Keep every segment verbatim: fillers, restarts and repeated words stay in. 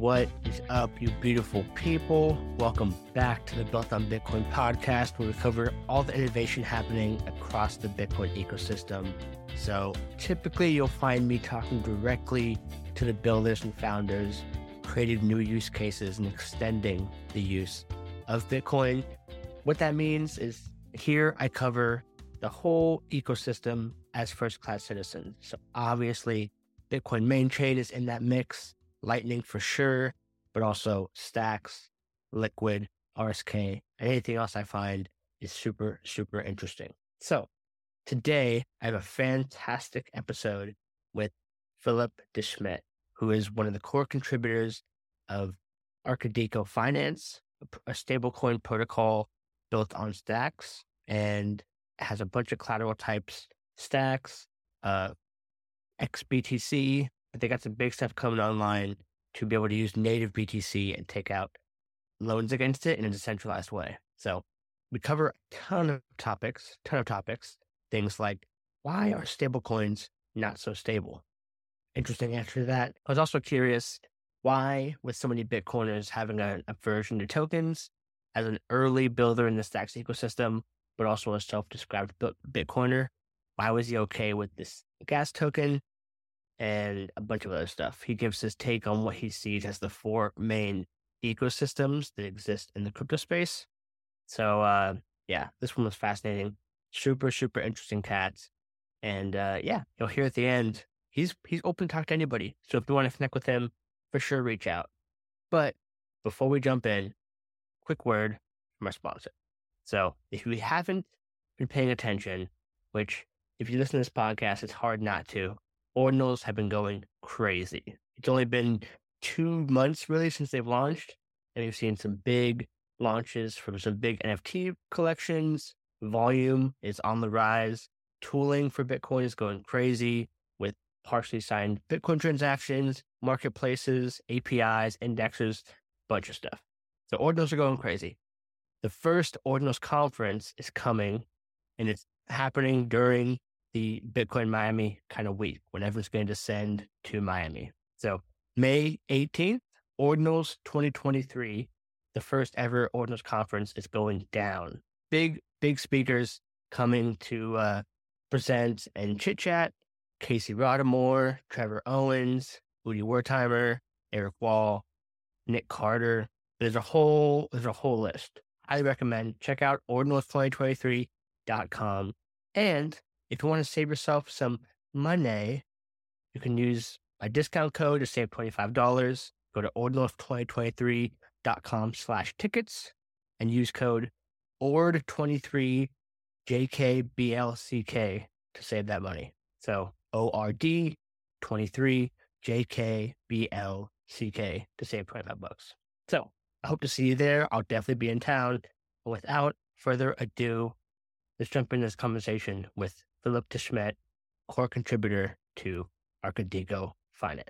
What is up, you beautiful people? Welcome back to the Built on Bitcoin podcast, where we cover all the innovation happening across the Bitcoin ecosystem. So typically you'll find me talking directly to the builders and founders, creating new use cases and extending the use of Bitcoin. What that means is here I cover the whole ecosystem as first-class citizens. So obviously Bitcoin main chain is in that mix, Lightning for sure, but also Stacks, Liquid, R S K, and anything else I find is super, super interesting. So today I have a fantastic episode with Philipp Deschmidt, who is one of the core contributors of Arcadico Finance, a stablecoin protocol built on Stacks and has a bunch of collateral types, Stacks, uh, X B T C, but they got some big stuff coming online to be able to use native B T C and take out loans against it in a decentralized way. So we cover a ton of topics, ton of topics, things like why are stablecoins not so stable? Interesting answer to that. I was also curious why, with so many Bitcoiners having an aversion to tokens, as an early builder in the Stacks ecosystem, but also a self-described Bitcoiner, why was he okay with this gas token and a bunch of other stuff? He gives his take on what he sees as the four main ecosystems that exist in the crypto space. So uh, yeah, this one was fascinating. Super, super interesting cat. And uh, yeah, you'll hear at the end, he's he's open to talk to anybody. So if you want to connect with him, for sure reach out. But before we jump in, quick word from our sponsor. So if you haven't been paying attention, which if you listen to this podcast, it's hard not to, Ordinals have been going crazy. It's only been two months really since they've launched, and we've seen some big launches from some big N F T collections. Volume is on the rise. Tooling for Bitcoin is going crazy with partially signed Bitcoin transactions, marketplaces, A P Is, indexes, bunch of stuff. So Ordinals are going crazy. The first Ordinals conference is coming, and it's happening during the Bitcoin Miami kind of week when everyone's going to descend to Miami. So May eighteenth, Ordinals twenty twenty-three, the first ever Ordinals conference is going down. Big, big speakers coming to uh, present and chit chat. Casey Rodamore, Trevor Owens, Udi Wertheimer, Eric Wall, Nick Carter. There's a whole, there's a whole list. Highly recommend. Check out ordinals twenty twenty-three dot com. And if you want to save yourself some money, you can use a discount code to save twenty-five dollars. Go to ordinals twenty twenty-three dot com slash tickets and use code O R D twenty-three J K B L C K to save that money. So O R D twenty-three J K B L C K to save twenty-five bucks. So I hope to see you there. I'll definitely be in town. But without further ado, let's jump into this conversation with Philipp Deschmidt, core contributor to Arcadico Finance.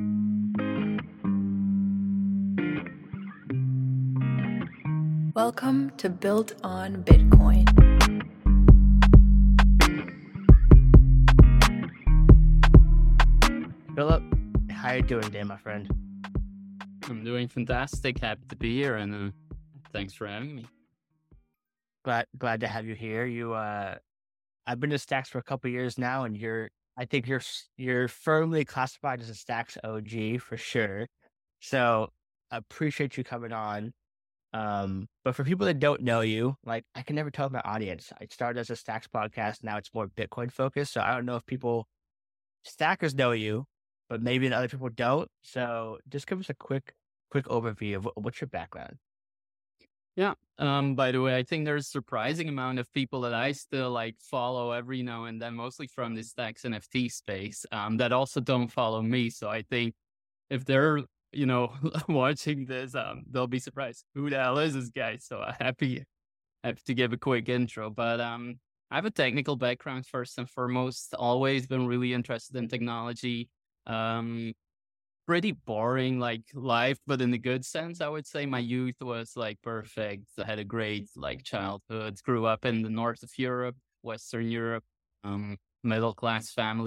Welcome to Built on Bitcoin. Philipp, how are you doing today, my friend? I'm doing fantastic. Happy to be here, and uh, thanks for having me. Glad, glad to have you here. You, uh, I've been to Stacks for a couple of years now, and you're, I think you're, you're firmly classified as a Stacks O G for sure. So I appreciate you coming on. Um, but for people that don't know you, like I can never tell my audience. I started as a Stacks podcast. Now it's more Bitcoin focused. So I don't know if people, Stackers know you, but maybe other people don't. So just give us a quick, quick overview of what, what's your background. Yeah. Um, by the way, I think there's a surprising amount of people that I still like follow every now and then, mostly from the Stacks N F T space, um, that also don't follow me. So I think if they're, you know, watching this, um, they'll be surprised. Who the hell is this guy? So I'm happy, happy to give a quick intro. But um, I have a technical background first and foremost. Always been really interested in technology. Um, pretty boring, like life, but in the good sense, I would say. My youth was like perfect. I had a great like childhood. Grew up in the north of Europe, Western Europe, um, middle class family. My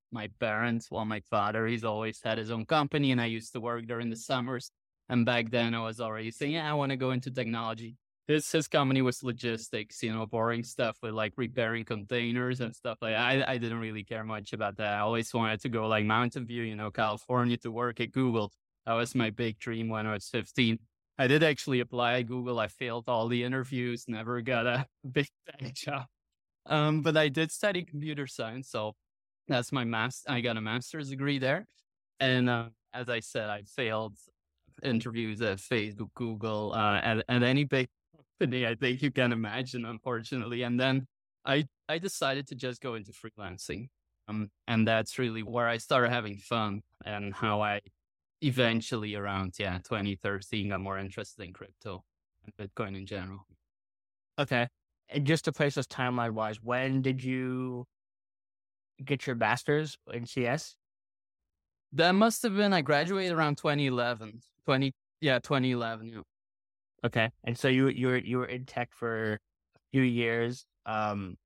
my parents. Well, my father, he's always had his own company, and I used to work during the summers. And back then I was already saying, yeah, I want to go into technology. His his company was logistics, you know, boring stuff with like repairing containers and stuff like that. I, I didn't really care much about that. I always wanted to go like Mountain View, you know, California to work at Google. That was my big dream when I was fifteen. I did actually apply at Google. I failed all the interviews, never got a big tech job. Um, but I did study computer science. So that's my master. I got a master's degree there. And uh, as I said, I failed interviews at Facebook, Google, uh, at, at any big company I think you can imagine, unfortunately. And then I I decided to just go into freelancing. Um, and that's really where I started having fun and how I eventually around, yeah, twenty thirteen got more interested in crypto and Bitcoin in general. Okay. And just to place us timeline wise, when did you get your master's in C S? That must have been, I graduated around twenty eleven, twenty, yeah, twenty eleven. Yeah. Okay. And so you you were you were in tech for a few years. Um,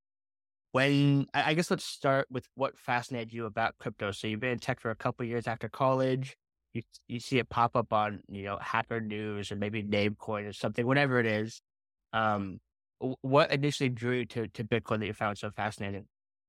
when I I guess let's start with what fascinated you about crypto. So you've been in tech for a couple of years after college. You you see it pop up on, you know, Hacker News or maybe Namecoin or something, whatever it is. Um, wh- what initially drew you to to Bitcoin that you found so fascinating?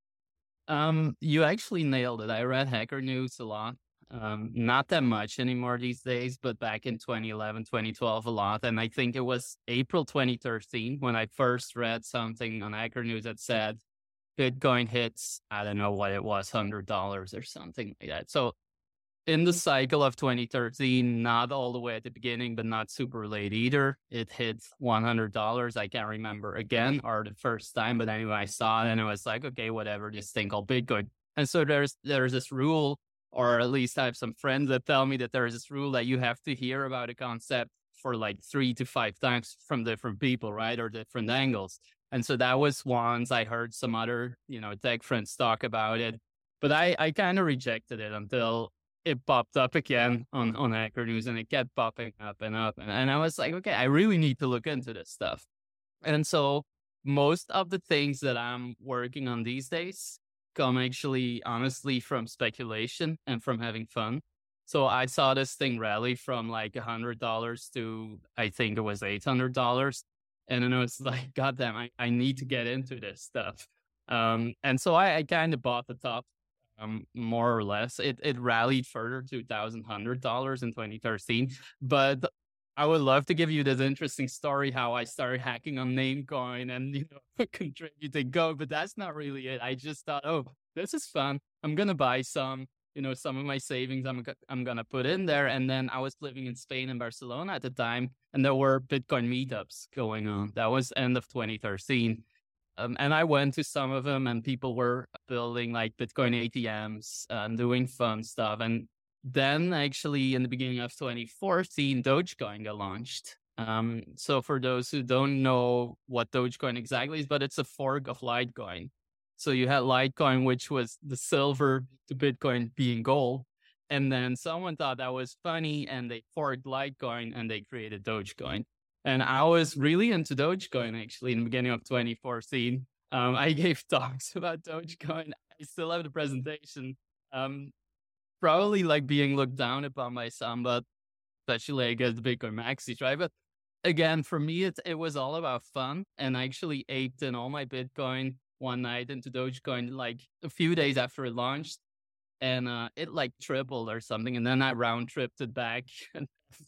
Um, you actually nailed it. I read Hacker News a lot. Um, not that much anymore these days, but back in twenty eleven, twenty twelve, a lot. And I think it was April twenty thirteen when I first read something on Hacker News that said Bitcoin hits, I don't know what it was, one hundred dollars or something like that. So in the cycle of twenty thirteen, not all the way at the beginning, but not super late either, it hit one hundred dollars. I can't remember again or the first time, but anyway, I saw it and it was like, okay, whatever, this thing called Bitcoin. And so there's there's this rule, or at least I have some friends that tell me that there's this rule that you have to hear about a concept for like three to five times from different people, right? Or different angles. And so that was once. I heard some other, you know, tech friends talk about it, but I, I kind of rejected it until it popped up again on, on Hacker News, and it kept popping up and up. And, and I was like, okay, I really need to look into this stuff. And so most of the things that I'm working on these days come actually, honestly, from speculation and from having fun. So I saw this thing rally from like one hundred dollars to, I think it was eight hundred dollars. And then I was like, God damn, I, I need to get into this stuff. Um, and so I, I kind of bought the top. Um, more or less, it it rallied further to one thousand one hundred dollars in twenty thirteen. But I would love to give you this interesting story how I started hacking on Namecoin and, you know, contributing Go. But that's not really it. I just thought, oh, this is fun. I'm gonna buy some, you know, some of my savings. I'm go- I'm gonna put in there. And then I was living in Spain and Barcelona at the time, and there were Bitcoin meetups going on. That was end of twenty thirteen. Um, and I went to some of them, and people were building like Bitcoin A T Ms and doing fun stuff. And then actually in the beginning of twenty fourteen, Dogecoin got launched. Um, so for those who don't know what Dogecoin exactly is, but it's a fork of Litecoin. So you had Litecoin, which was the silver to Bitcoin being gold. And then someone thought that was funny, and they forked Litecoin and they created Dogecoin. And I was really into Dogecoin actually in the beginning of twenty fourteen. Um, I gave talks about Dogecoin. I still have the presentation. Um, probably like being looked down upon by some, but especially I guess the Bitcoin maxis, right? But again, for me, it, it was all about fun. And I actually aped in all my Bitcoin one night into Dogecoin like a few days after it launched. And uh, it like tripled or something. And then I round tripped it back. And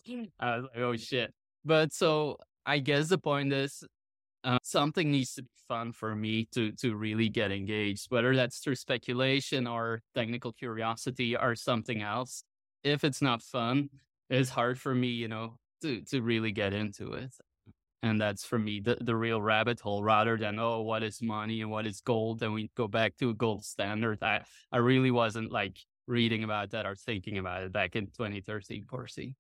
I was like, oh shit. But so I guess the point is uh, something needs to be fun for me to to really get engaged, whether that's through speculation or technical curiosity or something else. If it's not fun, it's hard for me, you know, to to really get into it. And that's for me the, the real rabbit hole, rather than, oh, what is money and what is gold? And we go back to a gold standard. I, I really wasn't like reading about that or thinking about it back in twenty thirteen, Corsi.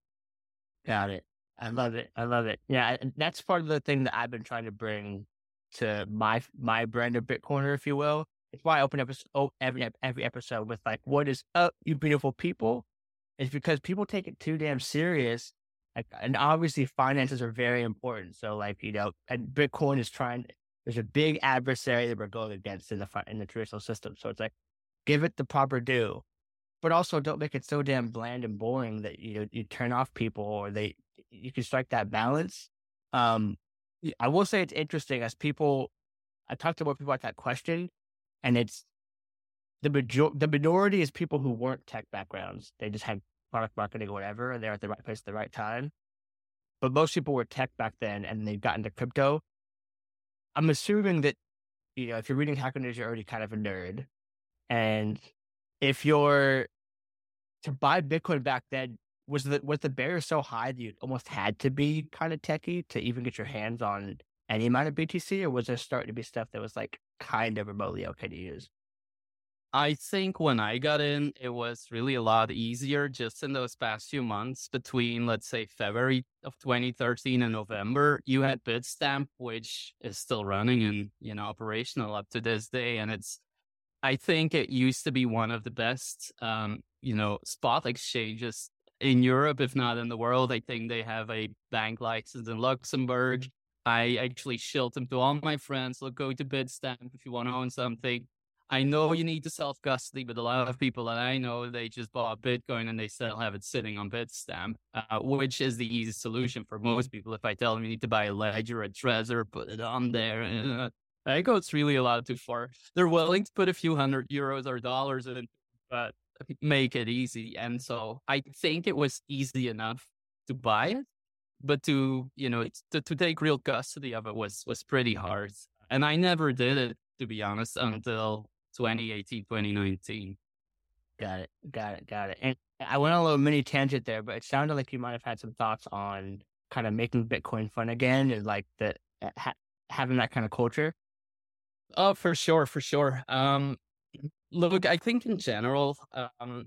Got it. I love it. I love it. Yeah, and that's part of the thing that I've been trying to bring to my my brand of Bitcoiner, if you will. It's why I open up oh, every every episode with like, "What is up, you beautiful people?" It's because people take it too damn serious, like, and obviously finances are very important. So, like, you know, and Bitcoin is trying. There's a big adversary that we're going against in the fi- in the traditional system. So it's like, give it the proper due, but also don't make it so damn bland and boring that you know you turn off people or they you can strike that balance. Um, y- I will say it's interesting as people. I talked to more people about that question, and it's the major the minority is people who weren't tech backgrounds. They just had product marketing or whatever, and they're at the right place at the right time. But most people were tech back then, and they've gotten to crypto. I'm assuming that you know if you're reading Hacker News, you're already kind of a nerd, and if you're to buy Bitcoin back then, was the was the barrier so high that you almost had to be kind of techie to even get your hands on any amount of B T C, or was there starting to be stuff that was like kind of remotely okay to use? I think when I got in, it was really a lot easier just in those past few months between, let's say, February of twenty thirteen and November. You had Bitstamp, which is still running and, you know, operational up to this day. And it's, I think it used to be one of the best, um, you know, spot exchanges in Europe, if not in the world. I think they have a bank license in Luxembourg. I actually shilled them to all my friends. Look, go to Bitstamp if you want to own something. I know you need to self custody, but a lot of people that I know, they just bought Bitcoin and they still have it sitting on Bitstamp, uh, which is the easy solution for most people. If I tell them you need to buy a Ledger, a Trezor, put it on there, uh, I go, it's really a lot too far. They're willing to put a few hundred euros or dollars in, but make it easy. And so I think it was easy enough to buy it, but to, you know, to, to take real custody of it was, was pretty hard. And I never did it, to be honest, until twenty eighteen, twenty nineteen. Got it, got it, got it. And I went on a little mini tangent there, but it sounded like you might have had some thoughts on kind of making Bitcoin fun again and like the ha- having that kind of culture. Oh, for sure, for sure. Um, look, I think in general, um,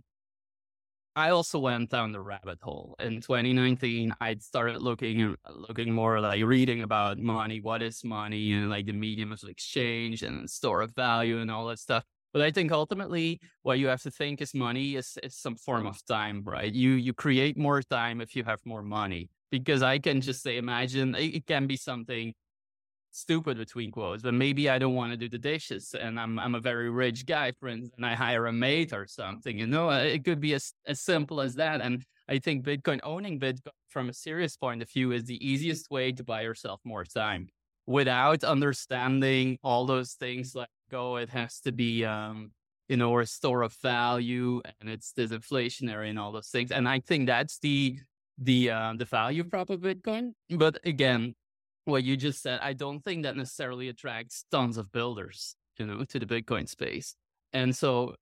I also went down the rabbit hole in twenty nineteen. I started looking, looking more like reading about money. What is money and like the medium of exchange and store of value and all that stuff. But I think ultimately what you have to think is money is, is some form of time, right? You, you create more time if you have more money, because I can just say, imagine it, it can be something stupid between quotes, but maybe I don't want to do the dishes and I'm I'm a very rich guy, for instance, and I hire a maid or something, you know, it could be as, as simple as that. And I think Bitcoin, owning Bitcoin from a serious point of view, is the easiest way to buy yourself more time without understanding all those things like, oh, it has to be, um, you know, a store of value and it's disinflationary and all those things. And I think that's the, the, uh, the value prop of Bitcoin. But again, what you just said, I don't think that necessarily attracts tons of builders, you know, to the Bitcoin space. And so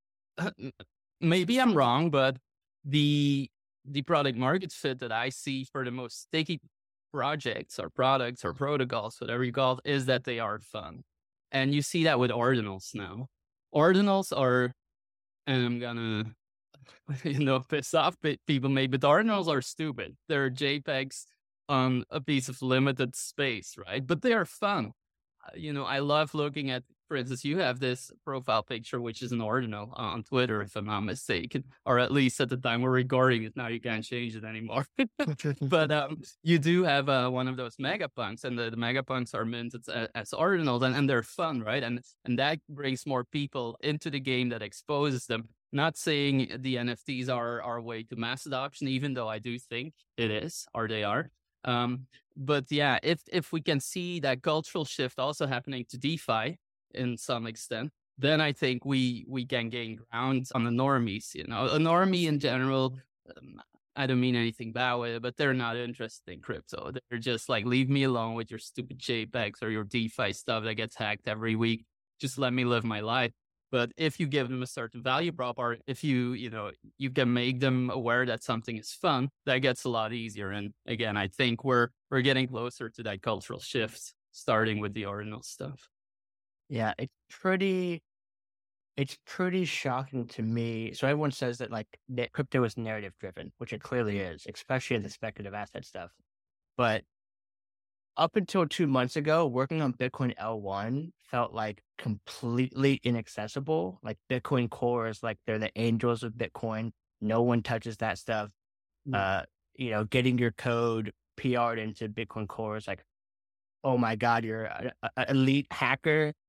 maybe I'm wrong, but the the product market fit that I see for the most sticky projects or products or protocols, whatever you call it, is that they are fun. And you see that with ordinals now. Ordinals are, and I'm gonna, you know, piss off people maybe, but ordinals are stupid. They're JPEGs on a piece of limited space, right? But they are fun. Uh, you know, I love looking at, for instance, you have this profile picture, which is an ordinal on Twitter, if I'm not mistaken, or at least at the time we're recording it. Now you can't change it anymore. But um, you do have uh, one of those megapunks, and the, the megapunks are minted as, as ordinals, and, and they're fun, right? And and that brings more people into the game, that exposes them. Not saying the N F Ts are our way to mass adoption, even though I do think it is, or they are. Um, but yeah, if if we can see that cultural shift also happening to DeFi in some extent, then I think we we can gain ground on the normies. You know, a normie in general, um, I don't mean anything bad with it, but they're not interested in crypto. They're just like, leave me alone with your stupid JPEGs or your DeFi stuff that gets hacked every week. Just let me live my life. But if you give them a certain value prop, or if you, you know, you can make them aware that something is fun, that gets a lot easier. And again, I think we're we're getting closer to that cultural shift, starting with the ordinal stuff. Yeah, it's pretty, it's pretty shocking to me. So everyone says that like that crypto is narrative driven, which it clearly is, especially in the speculative asset stuff. But up until two months ago, working on Bitcoin L one felt like completely inaccessible. Like Bitcoin Core is like they're the angels of Bitcoin. No one touches that stuff. Mm. Uh, you know, getting your code P R'd into Bitcoin Core is like, oh my God, you're an elite hacker.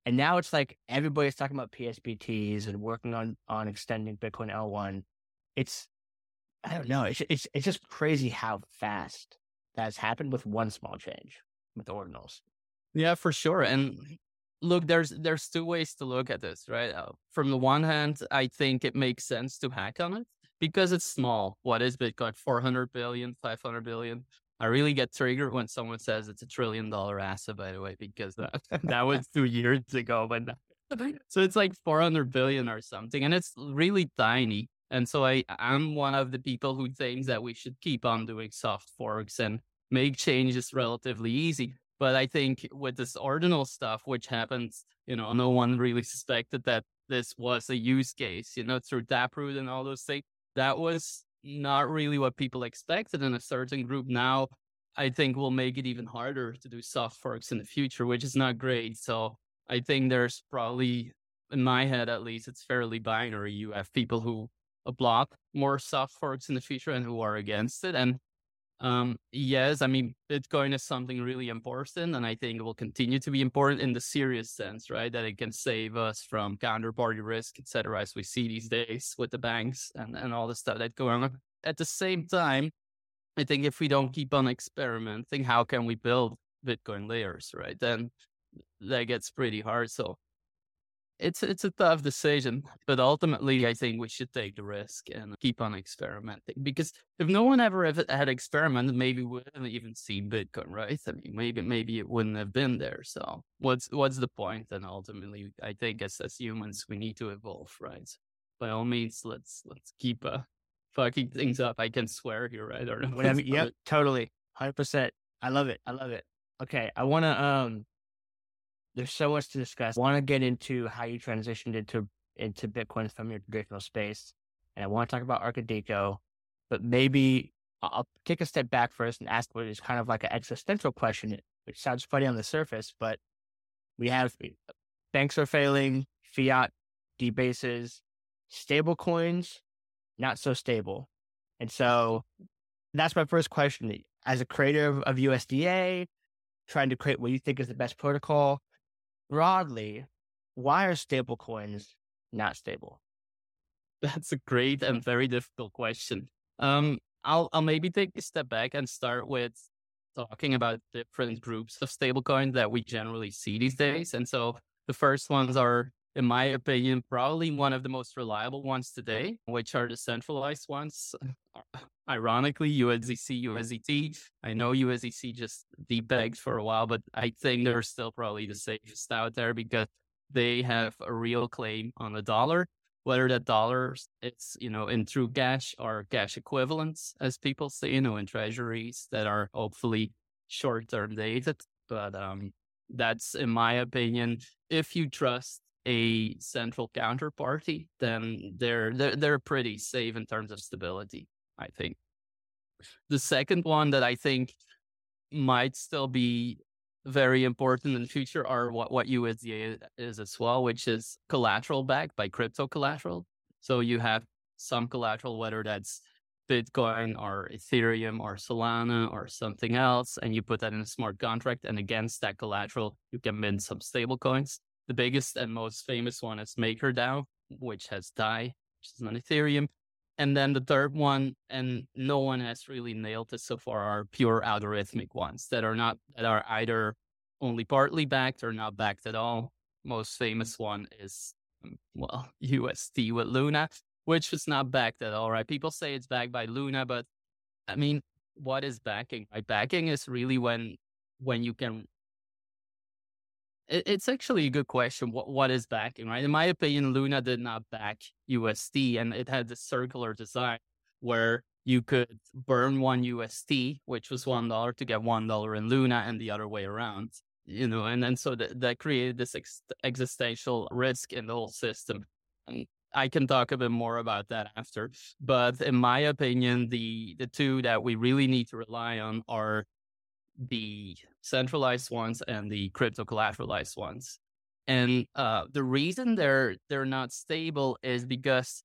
And now it's like everybody's talking about P S B Ts and working on on extending Bitcoin L one. It's I don't know. It's it's it's just crazy how fast that's happened with one small change with ordinals. Yeah, for sure. And look, there's there's two ways to look at this, right? Uh, from the one hand, I think it makes sense to hack on it because it's small. What is Bitcoin? four hundred billion, five hundred billion. I really get triggered when someone says it's a trillion dollar asset, by the way, because that, that was two years ago. But now- so it's like four hundred billion or something, and it's really tiny. And so I, I'm one of the people who thinks that we should keep on doing soft forks and make changes relatively easy. But I think with this ordinal stuff, which happens, you know, no one really suspected that this was a use case, you know, through Taproot and all those things. That was not really what people expected in a certain group. Now, I think will make it even harder to do soft forks in the future, which is not great. So I think there's probably, in my head at least, it's fairly binary. You have people who block more soft forks in the future and who are against it. And um, yes, I mean, Bitcoin is something really important, and I think it will continue to be important in the serious sense, right? That it can save us from counterparty risk, et cetera, as we see these days with the banks and, and all the stuff that's going on. At the same time, I think if we don't keep on experimenting, how can we build Bitcoin layers, right? Then that gets pretty hard. So It's it's a tough decision, but ultimately, I think we should take the risk and keep on experimenting. Because if no one ever ever had experimented, maybe we wouldn't even see Bitcoin, right? I mean, maybe maybe it wouldn't have been there. So what's what's the point? And ultimately, I think as as humans, we need to evolve, right? By all means, let's let's keep uh, fucking things up. I can swear here, right? Or Whatever. Yep, totally, one hundred percent. I love it. I love it. Okay, I want to um. There's so much to discuss. I want to get into how you transitioned into into Bitcoin from your traditional space, and I want to talk about Arcadeco, but maybe I'll I'll take a step back first and ask what is kind of like an existential question, which sounds funny on the surface, but we have banks are failing, fiat debases, stable coins, not so stable. And so that's my first question. As a creator of, of U S D A, trying to create what you think is the best protocol, broadly, why are stable coins not stable? That's a great and very difficult question. Um, I'll I'll maybe take a step back and start with talking about different groups of stablecoin that we generally see these days. And so the first ones are, in my opinion, probably one of the most reliable ones today, which are the centralized ones. Ironically, U S D C, U S D T. I know U S D C just depegged for a while, but I think they're still probably the safest out there because they have a real claim on the dollar. Whether that dollar it's, you know, in true cash or cash equivalents, as people say, you know, in treasuries that are hopefully short-term dated. But um, that's, in my opinion, if you trust a central counterparty, then they're, they're they're pretty safe in terms of stability, I think. The second one that I think might still be very important in the future are what, what U S D A is as well, which is collateral backed by crypto collateral. So you have some collateral, whether that's Bitcoin or Ethereum or Solana or something else, and you put that in a smart contract, and against that collateral, you can mint some stable coins. The biggest and most famous one is MakerDAO, which has D A I, which is on Ethereum. And then the third one, and no one has really nailed this so far, are pure algorithmic ones that are not, that are either only partly backed or not backed at all. Most famous one is, well, U S D with Luna, which is not backed at all, right? People say it's backed by Luna, but I mean, what is backing? Right? Backing is really when, when you can, it, it's actually a good question. What, what is backing, right? In my opinion, Luna did not back U S D, and it had this circular design where you could burn one U S D, which was one dollar, to get one dollar in Luna, and the other way around, you know, and then so that, that created this ex- existential risk in the whole system. And I can talk a bit more about that after. But in my opinion, the the two that we really need to rely on are the centralized ones and the crypto collateralized ones. And uh, the reason they're they're not stable is because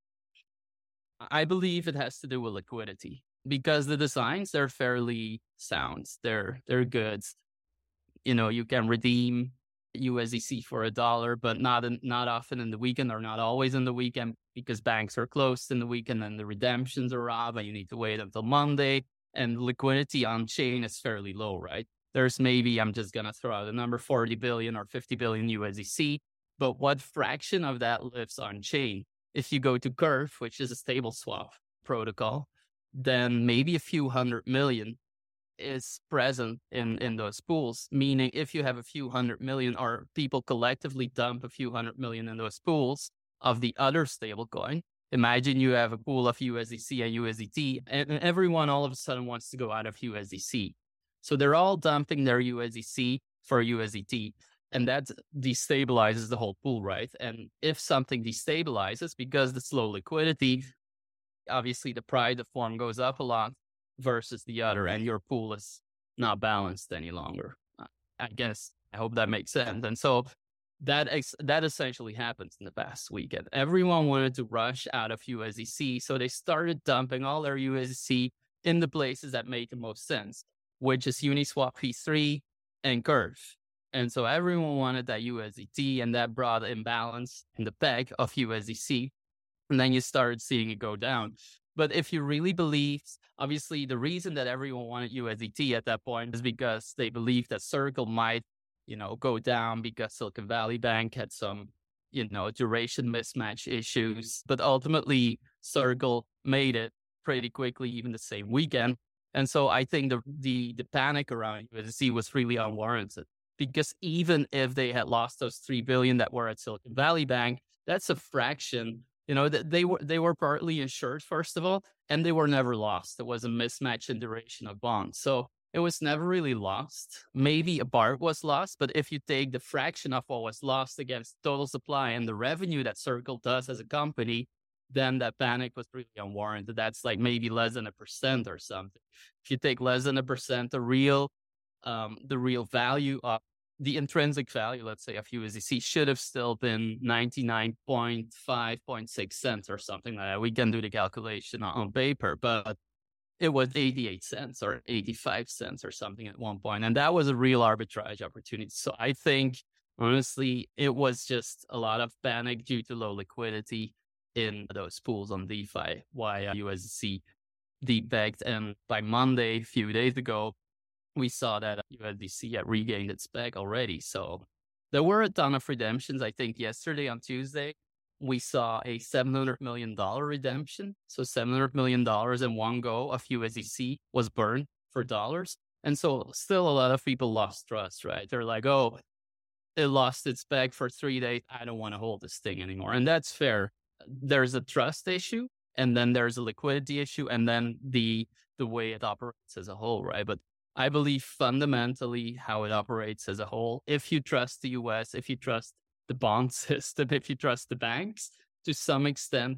I believe it has to do with liquidity. Because the designs, they're fairly sound. They're they're good. You know, you can redeem U S D C for a dollar, but not in, not often in the weekend or not always in the weekend because banks are closed in the weekend and the redemptions are up and you need to wait until Monday. And liquidity on chain is fairly low, right? There's maybe, I'm just going to throw out a number, forty billion or fifty billion U S D C. But what fraction of that lives on chain? If you go to Curve, which is a stable swap protocol, then maybe a few hundred million is present in, in those pools, meaning if you have a few hundred million or people collectively dump a few hundred million in those pools of the other stablecoin, imagine you have a pool of U S D C and U S D T and everyone all of a sudden wants to go out of U S D C. So they're all dumping their U S D C for U S D T and that destabilizes the whole pool, right? And if something destabilizes because the slow liquidity, obviously the price of form goes up a lot versus the other, and your pool is not balanced any longer. I guess, I hope that makes sense. And so that ex- that essentially happens in the past weekend. Everyone wanted to rush out of U S D C, so they started dumping all their U S D C in the places that made the most sense, which is Uniswap V three and Curve. And so everyone wanted that U S D T, and that brought imbalance in the peg of U S D C. And then you started seeing it go down. But if you really believe, obviously, the reason that everyone wanted U S D T at that point is because they believed that Circle might, you know, go down because Silicon Valley Bank had some, you know, duration mismatch issues. But ultimately, Circle made it pretty quickly, even the same weekend. And so I think the the, the panic around U S D C was really unwarranted, because even if they had lost those three billion that were at Silicon Valley Bank, that's a fraction. You know, they were they were partly insured, first of all, and they were never lost. It was a mismatch in duration of bonds. So it was never really lost. Maybe a part was lost, but if you take the fraction of what was lost against total supply and the revenue that Circle does as a company, then that panic was really unwarranted. That's like maybe less than a percent or something. If you take less than a percent, the real um, the real value of the intrinsic value, let's say, of U S D C should have still been ninety-nine point five, point six cents or something like that. We can do the calculation on paper, but it was eighty-eight cents or eighty-five cents or something at one point. And that was a real arbitrage opportunity. So I think, honestly, it was just a lot of panic due to low liquidity in those pools on DeFi, why U S D C depegged. And by Monday, a few days ago, we saw that U S D C had regained its peg already. So there were a ton of redemptions. I think yesterday on Tuesday, we saw a seven hundred million dollars redemption. So seven hundred million dollars in one go of U S D C was burned for dollars. And so still a lot of people lost trust, right? They're like, oh, it lost its peg for three days. I don't want to hold this thing anymore. And that's fair. There's a trust issue, and then there's a liquidity issue, and then the the way it operates as a whole, right? But I believe fundamentally how it operates as a whole, if you trust the U S, if you trust the bond system, if you trust the banks, to some extent,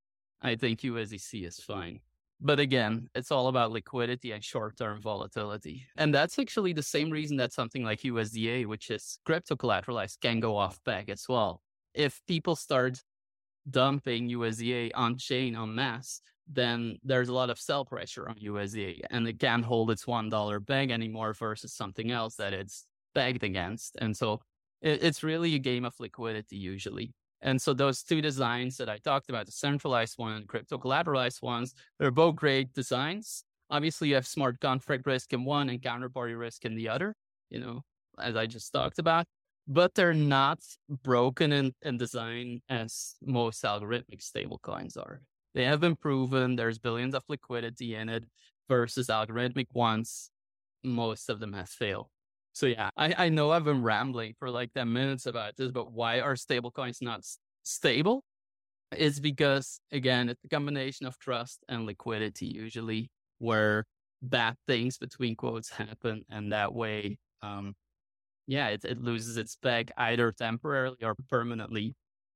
I think U S D C is fine. But again, it's all about liquidity and short-term volatility. And that's actually the same reason that something like U S D A, which is crypto collateralized, can go off peg as well. If people start dumping U S D A on chain en masse, then there's a lot of sell pressure on U S D A, and it can't hold its one dollar peg anymore versus something else that it's pegged against. And so it, it's really a game of liquidity usually. And so those two designs that I talked about, the centralized one and crypto collateralized ones, they're both great designs. Obviously, you have smart contract risk in one and counterparty risk in the other, you know, as I just talked about. But they're not broken in, in design as most algorithmic stablecoins are. They have been proven. There's billions of liquidity in it versus algorithmic ones. Most of them have failed. So yeah, I, I know I've been rambling for like ten minutes about this, but why are stablecoins not s- stable? It's because, again, it's a combination of trust and liquidity usually, where bad things between quotes happen. And that way, um, yeah, it, it loses its peg either temporarily or permanently.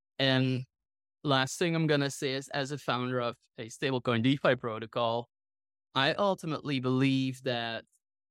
And last thing I'm going to say is, as a founder of a stablecoin DeFi protocol, I ultimately believe that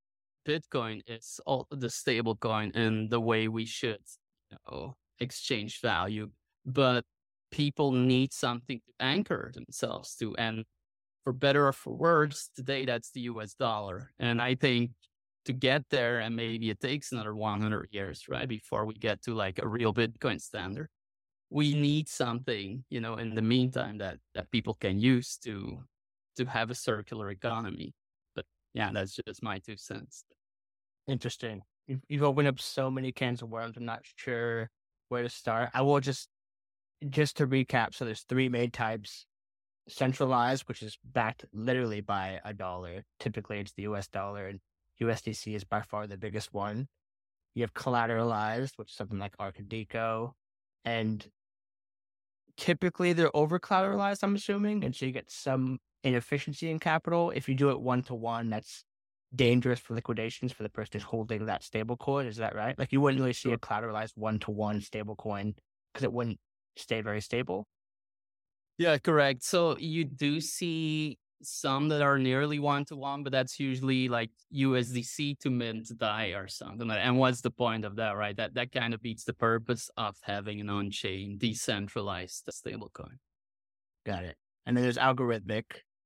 Bitcoin is all the stablecoin in the way we should, you know, exchange value. But people need something to anchor themselves to. And for better or for worse, today that's the U S dollar. And I think to get there. And maybe it takes another one hundred years, right? Before we get to like a real Bitcoin standard. We need something, you know, in the meantime that, that people can use to, to have a circular economy. But yeah, that's just my two cents. Interesting. You've, you've opened up so many cans of worms. I'm not sure where to start. I will just, just to recap. So there's three main types: centralized, which is backed literally by a dollar. Typically it's the U S dollar, and U S D C is by far the biggest one. You have collateralized, which is something like Arcadico, and typically they're over collateralized, I'm assuming. And so you get some inefficiency in capital. If you do it one to one, that's dangerous for liquidations for the person holding that stable coin. Is that right? Like you wouldn't really see a collateralized one to one stable coin because it wouldn't stay very stable. Yeah, correct. So you do see some that are nearly one to one, but that's usually like U S D C to mint D A I or something like that. And what's the point of that, right? That that kind of beats the purpose of having an on-chain decentralized stablecoin. Got it. And then there's algorithmic,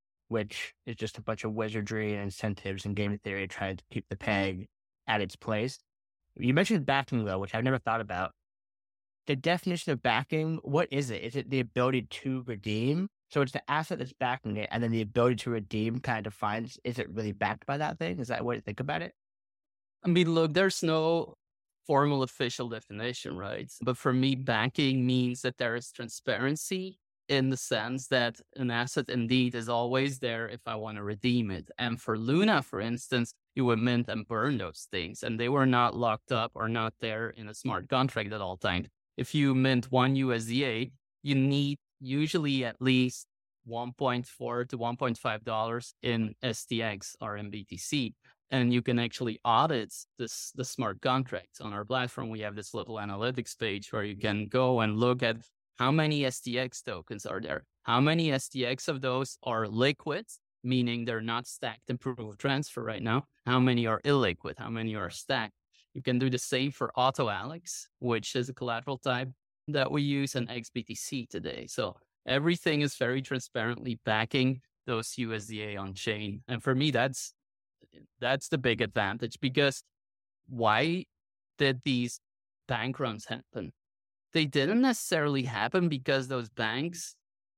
which is just a bunch of wizardry and incentives and game theory trying to keep the peg at its place. You mentioned backing though, which I've never thought about. The definition of backing, what is it? Is it the ability to redeem? So it's the asset that's backing it, and then the ability to redeem kind of defines, is it really backed by that thing? Is that what you think about it? I mean, look, there's no formal official definition, right? But for me, backing means that there is transparency in the sense that an asset indeed is always there if I want to redeem it. And for Luna, for instance, you would mint and burn those things, and they were not locked up or not there in a smart contract at all times. If you mint one U S D A, you need usually at least one point four to one point five dollars in S T X or M B T C. And you can actually audit this the smart contracts. On our platform, we have this little analytics page where you can go and look at how many S T X tokens are there, how many S T X of those are liquid, meaning they're not stacked in proof of transfer right now, how many are illiquid, how many are stacked. You can do the same for AutoAlex, which is a collateral type that we use, in X B T C today. So everything is very transparently backing those U S D A on chain. And for me, that's that's the big advantage, because why did these bank runs happen? They didn't necessarily happen because those banks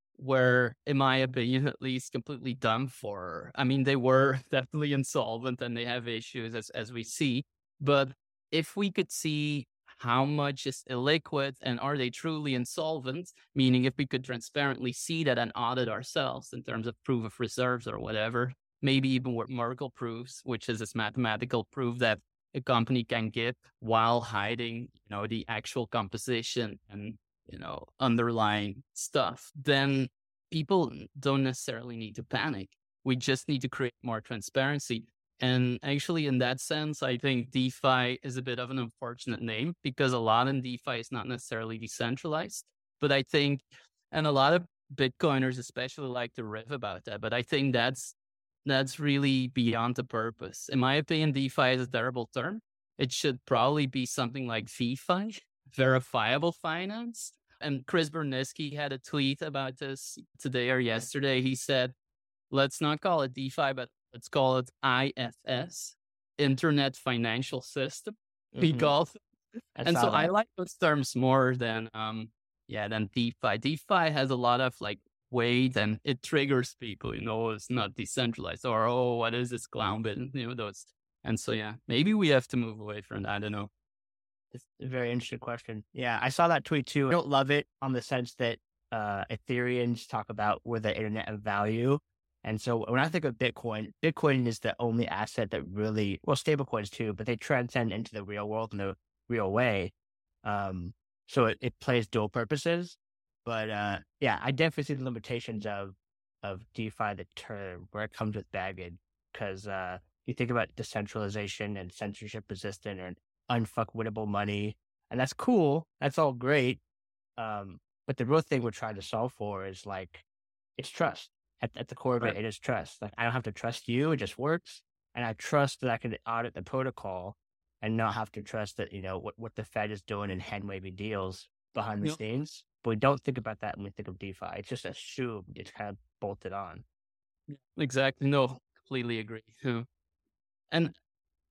were, in my opinion, at least, completely done for. I mean, they were definitely insolvent and they have issues as, as we see. But if we could see how much is illiquid and are they truly insolvent, meaning if we could transparently see that and audit ourselves in terms of proof of reserves or whatever, maybe even with Merkle proofs, which is this mathematical proof that a company can give while hiding, you know, the actual composition and, you know, underlying stuff, then people don't necessarily need to panic. We just need to create more transparency. And actually, in that sense, I think DeFi is a bit of an unfortunate name, because a lot in DeFi is not necessarily decentralized. But I think, and a lot of Bitcoiners especially like to riff about that, but I think that's that's really beyond the purpose. In my opinion, DeFi is a terrible term. It should probably be something like VeFi, verifiable finance. And Chris Burniske had a tweet about this today or yesterday. He said, let's not call it DeFi, but let's call it I F S, Internet Financial System. Mhm. Because, I and saw so I that. like those terms more than, um, yeah, than DeFi. DeFi has a lot of like weight and it triggers people, you know, it's not decentralized, or, oh, what is this clown bit? You know, those. And so, yeah, maybe we have to move away from that. I don't know. It's a very interesting question. Yeah, I saw that tweet too. I don't love it on the sense that uh, Ethereans talk about we're the internet of value. And so when I think of Bitcoin, Bitcoin is the only asset that really, well, stablecoins too, but they transcend into the real world in the real way. Um, so it, it plays dual purposes. But uh, yeah, I definitely see the limitations of of DeFi, the term, where it comes with baggage. Because uh, you think about decentralization and censorship resistant and unfuckwittable money, and that's cool. That's all great. Um, but the real thing we're trying to solve for is like, it's trust. At, at the core of Right. it, it is trust. Like, I don't have to trust you. It just works. And I trust that I can audit the protocol and not have to trust that, you know, what, what the Fed is doing in hand wavy deals behind the Yep. scenes. But we don't think about that when we think of DeFi. It's just assumed. It's kind of bolted on. Exactly. No, completely agree. Yeah. And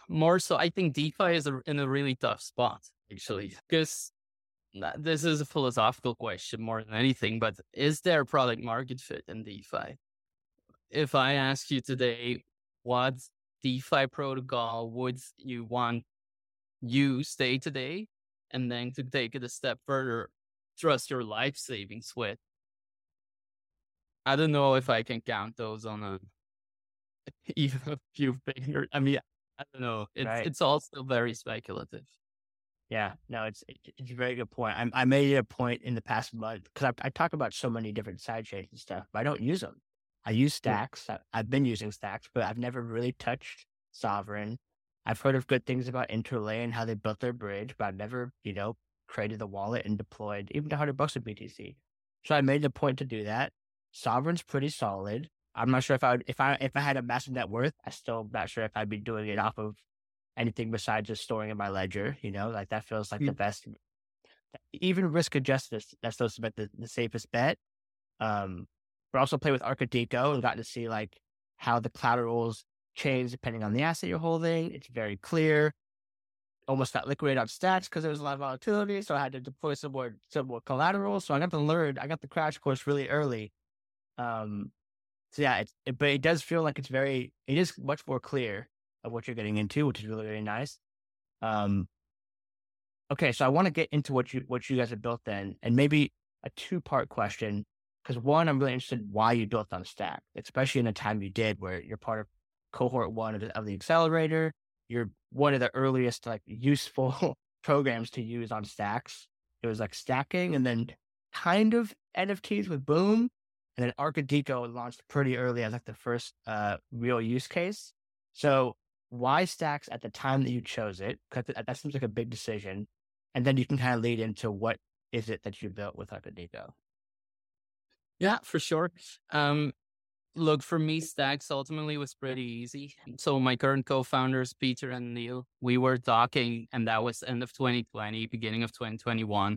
more so, I think DeFi is a, in a really tough spot, actually, because this is a philosophical question more than anything, but is there product market fit in DeFi? If I ask you today, what DeFi protocol would you want use day to day? And then to take it a step further, trust your life savings with. I don't know if I can count those on a even a few fingers. I mean, I don't know. It's Right. it's all still very speculative. Yeah, no, it's it- it's a very good point. I, I made it a point in the past month because I, I talk about so many different side chains and stuff, but I don't use them. I use Yeah. Stacks. I, I've been using Stacks, but I've never really touched Sovereign. I've heard of good things about Interlay and how they built their bridge, but I've never, you know, created the wallet and deployed even a hundred bucks of B T C. So I made the point to do that. Sovereign's pretty solid. I'm not sure if I would, if I if I had a massive net worth, I still not sure if I'd be doing it off of anything besides just storing in my ledger. You know, like that feels like the Mm. best. Even risk adjusted, that's supposed to be the, the safest bet. Um, but also play with Arcadico and got to see like how the collaterals change depending on the asset you're holding. It's very clear. Almost got liquidated on Stacks because there was a lot of volatility, so I had to deploy some more some more collateral. So I got to learn. I got the crash course really early. Um, so yeah, it's it, but it does feel like it's very. It is much more clear of what you're getting into, which is really really nice. Um, okay, so I want to get into what you what you guys have built then, and maybe a two part question. Because one, I'm really interested why you built on Stack, especially in the time you did, where you're part of cohort one of the, of the accelerator. You're one of the earliest like useful programs to use on Stacks. It was like stacking, and then kind of N F Ts with Boom, and then Arcadico launched pretty early as like the first uh, real use case. So why Stacks at the time that you chose it? Because that seems like a big decision, and then you can kind of lead into what is it that you built with Arcadico. Yeah, for sure. Um, look, for me, Stacks ultimately was pretty easy. So my current co-founders, Peter and Neil, we were talking, and that was end of twenty twenty, beginning of twenty twenty-one.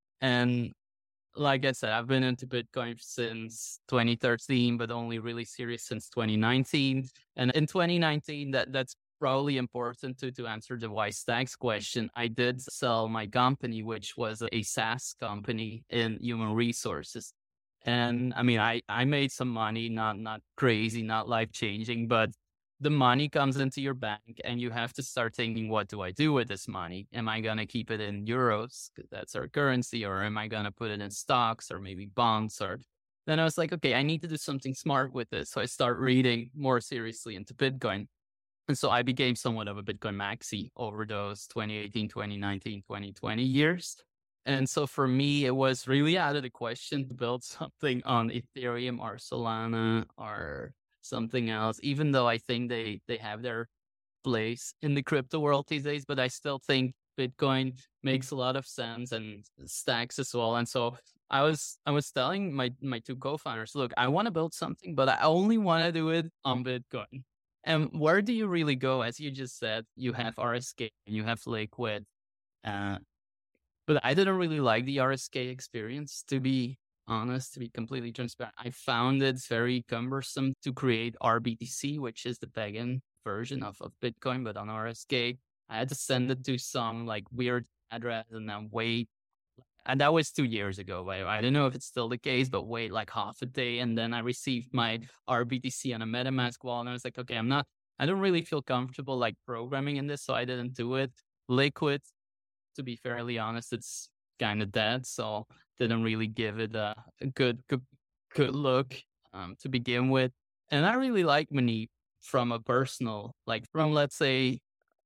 And like I said, I've been into Bitcoin since twenty thirteen, but only really serious since twenty nineteen. And in twenty nineteen, that that's probably important to, to answer the why Stacks question. I did sell my company, which was a SaaS company in human resources. And I mean, I, I made some money, not not crazy, not life changing, but the money comes into your bank and you have to start thinking, what do I do with this money? Am I going to keep it in euros? 'Cause that's our currency. Or am I going to put it in stocks or maybe bonds? Or then I was like, okay, I need to do something smart with this. So I start reading more seriously into Bitcoin. And so I became somewhat of a Bitcoin maxi over those twenty eighteen, twenty nineteen, twenty twenty years. And so for me, it was really out of the question to build something on Ethereum or Solana or something else, even though I think they, they have their place in the crypto world these days. But I still think Bitcoin makes a lot of sense and Stacks as well. And so I was I was telling my, my two co-founders, look, I want to build something, but I only want to do it on Bitcoin. And where do you really go? As you just said, you have R S K, you have Liquid. Uh, but I didn't really like the R S K experience, to be honest, to be completely transparent. I found it very cumbersome to create R B T C, which is the pagan version of, of Bitcoin, but on R S K. I had to send it to some like weird address and then wait. And that was two years ago. I, I don't know if it's still the case, but wait like half a day. And then I received my R B T C on a MetaMask wallet. And I was like, okay, I'm not, I don't really feel comfortable like programming in this. So I didn't do it. Liquid, to be fairly honest, it's kind of dead. So didn't really give it a, a good, good, good look um, to begin with. And I really like Manip from a personal, like from, let's say,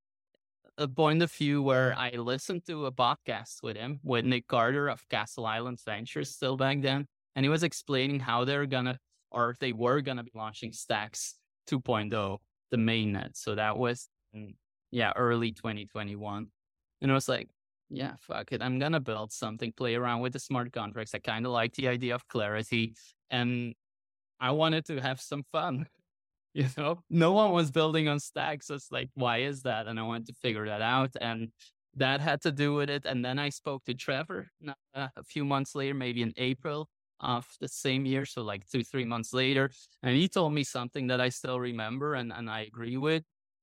a point of view where I listened to a podcast with him, with Nick Carter of Castle Island Ventures still back then. And he was explaining how they're going to, or they were going to be launching Stacks two point oh, the mainnet. So that was, in, yeah, early twenty twenty-one. And I was like, yeah, fuck it. I'm going to build something, play around with the smart contracts. I kind of like the idea of clarity. And I wanted to have some fun. You know, no one was building on Stacks. So it's like, why is that? And I wanted to figure that out. And that had to do with it. And then I spoke to Trevor uh, a few months later, maybe in April of the same year. So like two, three months later. And he told me something that I still remember and, and I agree with.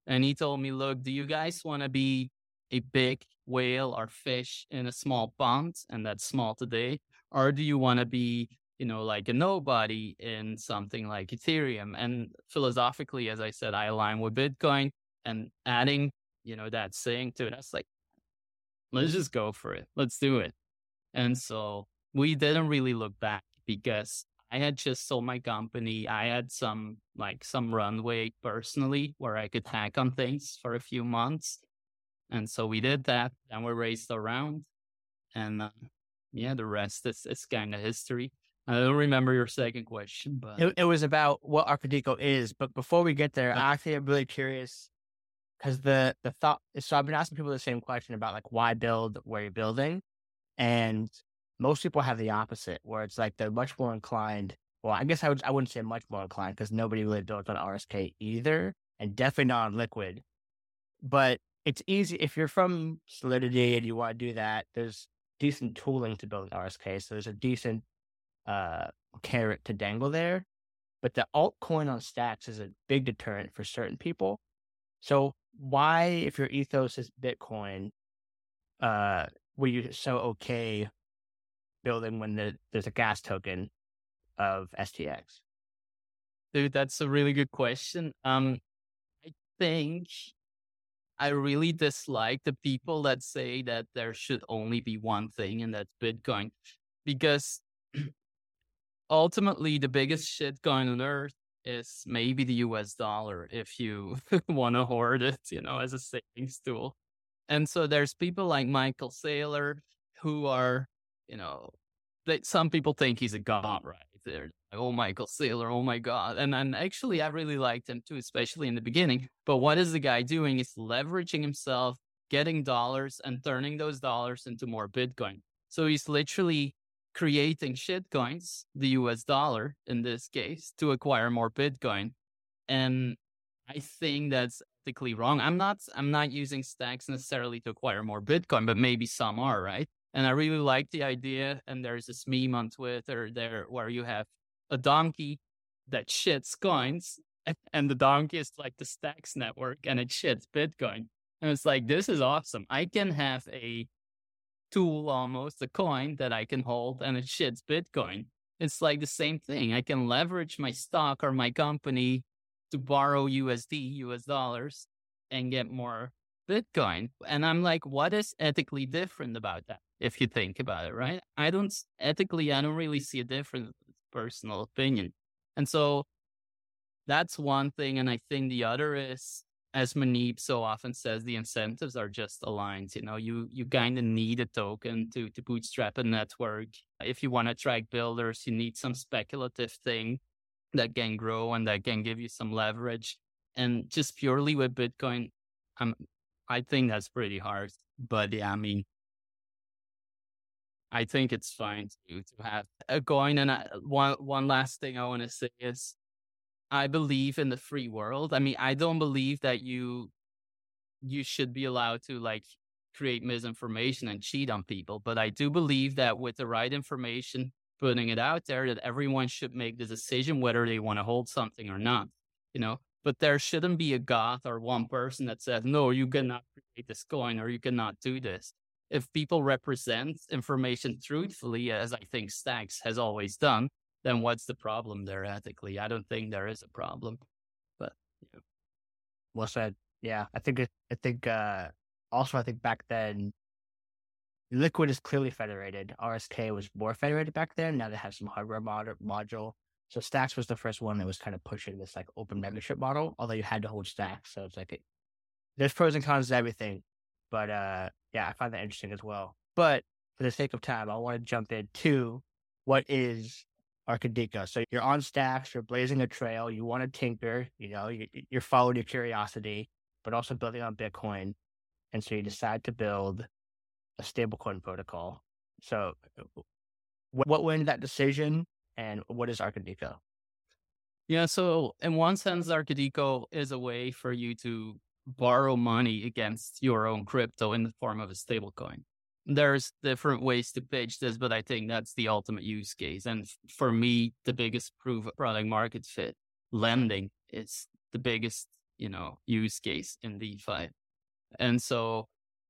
And he told me, look, do you guys want to be a big whale or fish in a small pond? And that's small today. Or do you want to be, you know, like a nobody in something like Ethereum? And philosophically, as I said, I align with Bitcoin, and adding, you know, that saying to it. I was like, let's just go for it. Let's do it. And so we didn't really look back because I had just sold my company. I had some like some runway personally where I could hack on things for a few months. And so we did that, and we raised a round. And uh, yeah, the rest is, is kind of history. I don't remember your second question, but It, it was about what Arcadico is. But before we get there, I actually am really curious because the, the thought, so I've been asking people the same question about like why build where you're building. And most people have the opposite, where it's like they're much more inclined. Well, I guess I would I wouldn't say much more inclined because nobody really builds on R S K either, and definitely not on Liquid. But it's easy if you're from Solidity and you want to do that. There's decent tooling to build an R S K, so there's a decent uh, carrot to dangle there. But the altcoin on Stacks is a big deterrent for certain people. So why, if your ethos is Bitcoin, uh, were you so okay building when the, there's a gas token of S T X? dude, that's a really good question. Um, I think I really dislike the people that say that there should only be one thing, and that's Bitcoin, because ultimately the biggest shitcoin on earth is maybe the U S dollar if you want to hoard it, you know, as a savings tool. And so there's people like Michael Saylor who are, you know, they, some people think he's a god, right? They're like, oh, Michael Saylor, oh my God. And, and actually, I really liked him too, especially in the beginning. But what is the guy doing? Is leveraging himself, getting dollars and turning those dollars into more Bitcoin. So he's literally creating shitcoins, the U S dollar in this case, to acquire more Bitcoin. And I think that's ethically wrong. I'm not I'm not using Stacks necessarily to acquire more Bitcoin, but maybe some are, right? And I really like the idea. And there's this meme on Twitter there where you have a donkey that shits coins, and the donkey is like the Stacks network, and it shits Bitcoin. And it's like, this is awesome. I can have a tool, almost a coin that I can hold, and it shits Bitcoin. It's like the same thing. I can leverage my stock or my company to borrow U S D, U S dollars, and get more Bitcoin. And I'm like, what is ethically different about that? If you think about it, right? I don't, ethically, I don't really see a difference, personal opinion. And so that's one thing. And I think the other is, as Manib so often says, the incentives are just aligned. You know, you you kind of need a token to to bootstrap a network. If you want to attract builders, you need some speculative thing that can grow and that can give you some leverage. And just purely with Bitcoin, um, I think that's pretty hard. But yeah, I mean, I think it's fine to to have a coin. And I, one one last thing I want to say is, I believe in the free world. I mean, I don't believe that you you should be allowed to like create misinformation and cheat on people. But I do believe that with the right information, putting it out there, that everyone should make the decision whether they want to hold something or not, you know. But there shouldn't be a god or one person that says, no, you cannot create this coin or you cannot do this. If people represent information truthfully, as I think Stacks has always done, then what's the problem there ethically? I don't think there is a problem. But yeah. Well said. Yeah, I think it, I think uh, also I think back then, Liquid is clearly federated. R S K was more federated back then. Now they have some hardware mod- module. So Stacks was the first one that was kind of pushing this like open membership model, although you had to hold Stacks. So it's like it, there's pros and cons to everything. But uh, yeah, I find that interesting as well. But for the sake of time, I want to jump into what is Arcadico. So you're on Stacks, you're blazing a trail, you want to tinker, you know, you, you're following your curiosity, but also building on Bitcoin. And so you decide to build a stablecoin protocol. So what, what went into that decision, and what is Arcadico? Yeah, so in one sense, Arcadico is a way for you to borrow money against your own crypto in the form of a stablecoin. There's different ways to pitch this, but I think that's the ultimate use case. And f- for me, the biggest proof of product market fit, lending, is the biggest you know, use case in DeFi. And so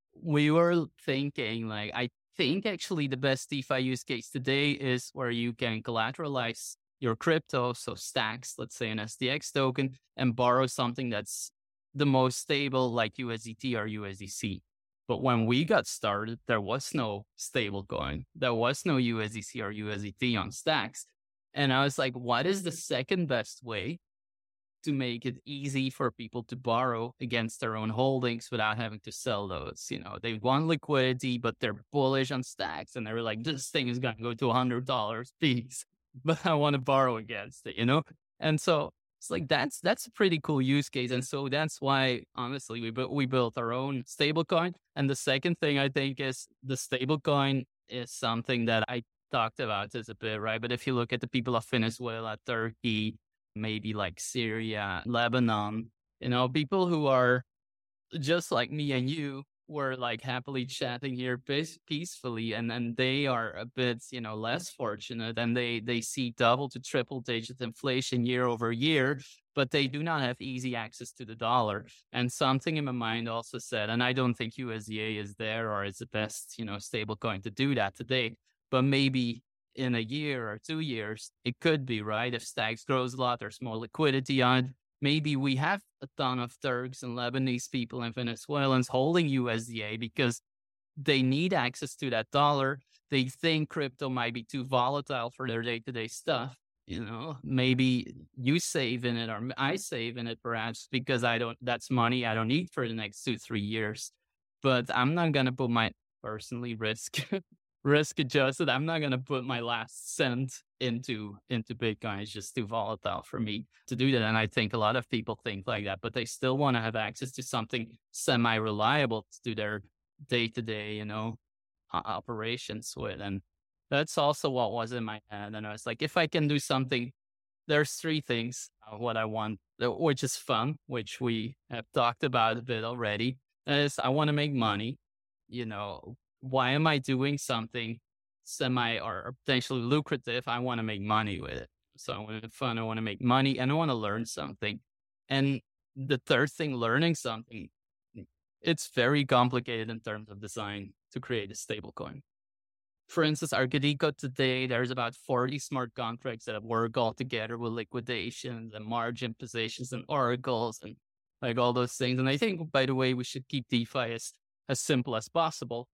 we were thinking like, I think actually the best DeFi use case today is where you can collateralize your crypto, so stacks, let's say an S D X token, and borrow something that's the most stable like U S D T or U S D C. But when we got started, there was no stable coin. There was no U S D C or U S D T on stacks. And I was like, what is the second best way to make it easy for people to borrow against their own holdings without having to sell those? You know, they want liquidity, but they're bullish on stacks. And they're like, this thing is going to go to one hundred dollars piece, but I want to borrow against it, you know? And so it's like, that's, that's a pretty cool use case. And so that's why, honestly, we, bu- we built our own stablecoin. And the second thing I think is the stablecoin is something that I talked about this a bit, right? But if you look at the people of Venezuela, Turkey, maybe like Syria, Lebanon, you know, people who are just like me and you were like happily chatting here peace- peacefully. And then they are a bit, you know, less fortunate, and they, they see double to triple digit inflation year over year, but they do not have easy access to the dollar. And something in my mind also said, and I don't think U S D A is there or is the best, you know, stable coin to do that today, but maybe in a year or two years, it could be, right? If Stacks grows a lot, there's more liquidity on it. Maybe we have a ton of Turks and Lebanese people and Venezuelans holding U S D A because they need access to that dollar. They think crypto might be too volatile for their day-to-day stuff. You know, maybe you save in it or I save in it perhaps because I don't, that's money I don't need for the next two, three years. But I'm not going to put my personally risk risk adjusted. I'm not going to put my last cent into, into Bitcoin. It's just too volatile for me to do that. And I think a lot of people think like that, but they still want to have access to something semi-reliable to do their day-to-day, you know, uh, operations with. And that's also what was in my head. And I was like, if I can do something, there's three things, uh, what I want, uh, which is fun, which we have talked about a bit already, is I want to make money. You know, why am I doing something semi or potentially lucrative? I want to make money with it. So I want to have fun. I want to make money and I want to learn something. And the third thing, learning something, it's very complicated in terms of design to create a stable coin. For instance, Arcadico today, there's about forty smart contracts that work all together with liquidations and margin positions and oracles and like all those things. And I think, by the way, we should keep DeFi as, as simple as possible.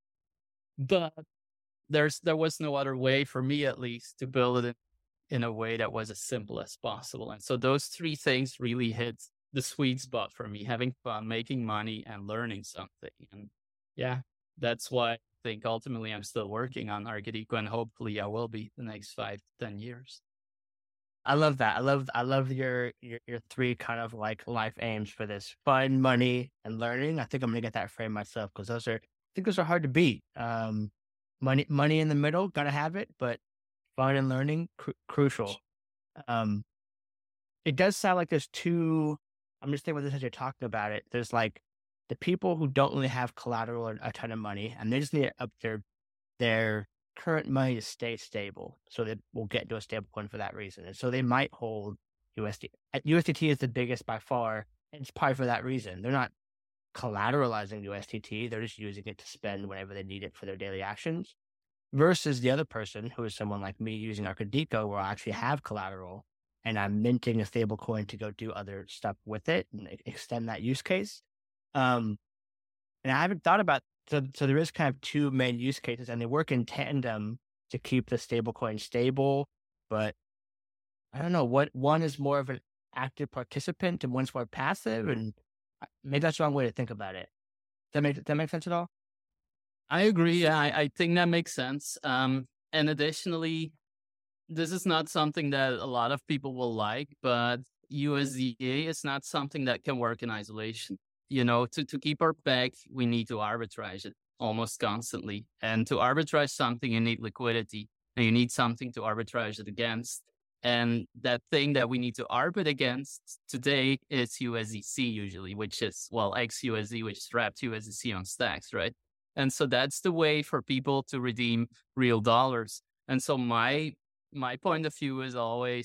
But there's there was no other way for me, at least, to build it in, in a way that was as simple as possible. And so those three things really hit the sweet spot for me: having fun, making money, and learning something. And yeah, that's why I think ultimately I'm still working on Arcadico, and hopefully I will be the next five to ten years. I love that. I love I love your your your three kind of like life aims for this: fun, money, and learning. I think I'm gonna get that frame myself because those are I think those are hard to beat. Um, money money in the middle, gotta have it, but fun and learning cru- crucial. Um, it does sound like there's two. I'm just thinking about this as you're talking about it. There's like the people who don't really have collateral or a ton of money, and they just need up their their current money to stay stable, so they will get into a stable coin for that reason. And so they might hold U S D. U S D T is the biggest by far, and it's probably for that reason. They're not collateralizing U S D T; they're just using it to spend whenever they need it for their daily actions. Versus the other person, who is someone like me using Arcadico, where I actually have collateral and I'm minting a stable coin to go do other stuff with it and extend that use case. Um, and I haven't thought about so so there is kind of two main use cases, and they work in tandem to keep the stable coin stable. But I don't know what one is more of an active participant and one's more passive, and maybe that's the wrong way to think about it. Does that make does that make sense at all? I agree. Yeah, I, I think that makes sense. Um, and additionally, this is not something that a lot of people will like, but U S D A is not something that can work in isolation. You know, to, to keep our peg, we need to arbitrage it almost constantly. And to arbitrage something, you need liquidity and you need something to arbitrage it against. And that thing that we need to arbit against today is U S D C usually, which is, well, X U S D, which is wrapped U S D C on stacks, right? And so that's the way for people to redeem real dollars. And so my my point of view is always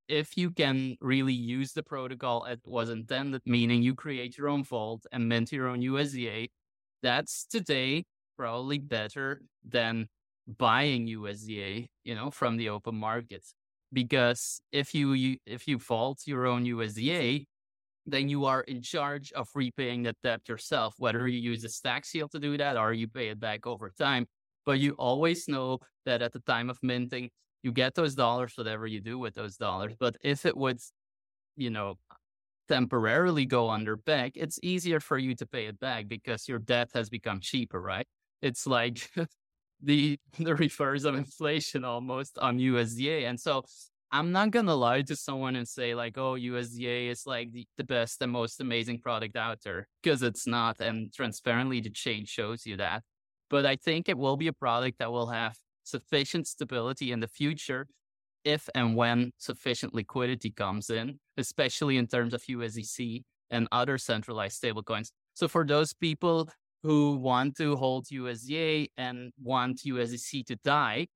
if you can really use the protocol as it was intended, meaning you create your own vault and mint your own U S D A, that's today probably better than buying U S D A, you know, from the open market. Because if you, you if you vault your own U S D A, then you are in charge of repaying that debt yourself, whether you use a stack seal to do that or you pay it back over time. But you always know that at the time of minting, you get those dollars, whatever you do with those dollars. But if it would, you know, temporarily go under peg, it's easier for you to pay it back because your debt has become cheaper, right? It's like the the reverse of inflation almost on U S D A. And so I'm not going to lie to someone and say like, oh, U S D A is like the, the best and most amazing product out there, because it's not. And transparently, the chain shows you that. But I think it will be a product that will have sufficient stability in the future if and when sufficient liquidity comes in, especially in terms of U S D C and other centralized stablecoins. So for those people who want to hold U S D A and want U S D C to die,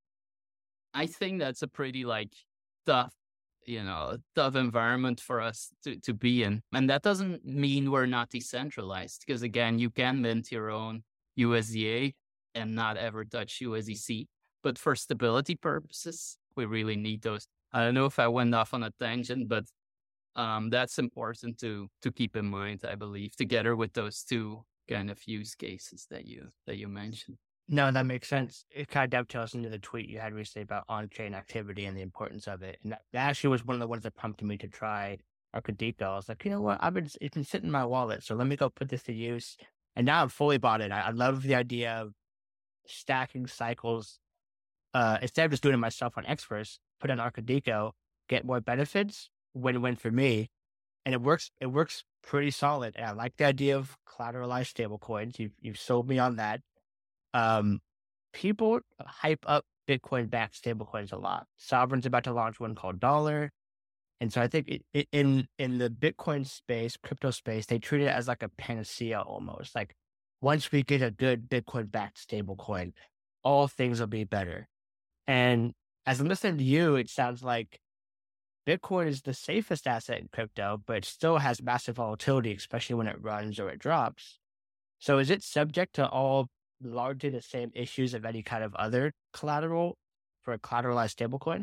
I think that's a pretty like tough, you know, tough environment for us to, to be in. And that doesn't mean we're not decentralized, because again, you can mint your own U S D A and not ever touch U S D C. But for stability purposes, we really need those. I don't know if I went off on a tangent, but um, that's important to to keep in mind, I believe, together with those two kind of use cases that you that you mentioned. No, that makes sense. It kind of dovetails into the tweet you had recently about on-chain activity and the importance of it. And that, that actually was one of the ones that prompted me to try Arcadico. I was like, you know what? I've been it's been sitting in my wallet, so let me go put this to use. And now I'm fully bought it. I, I love the idea of stacking cycles. Uh, instead of just doing it myself on Xverse, put on Arcadico, get more benefits. Win-win for me, and it works. It works pretty solid. And I like the idea of collateralized stablecoins. You've you've sold me on that. Um, people hype up Bitcoin-backed stablecoins a lot. Sovereign's about to launch one called Dollar, and so I think it, it, in in the Bitcoin space, crypto space, they treat it as like a panacea almost. Like once we get a good Bitcoin-backed stablecoin, all things will be better. And as I'm listening to you, it sounds like Bitcoin is the safest asset in crypto, but it still has massive volatility, especially when it runs or it drops. So is it subject to all largely the same issues of any kind of other collateral for a collateralized stablecoin?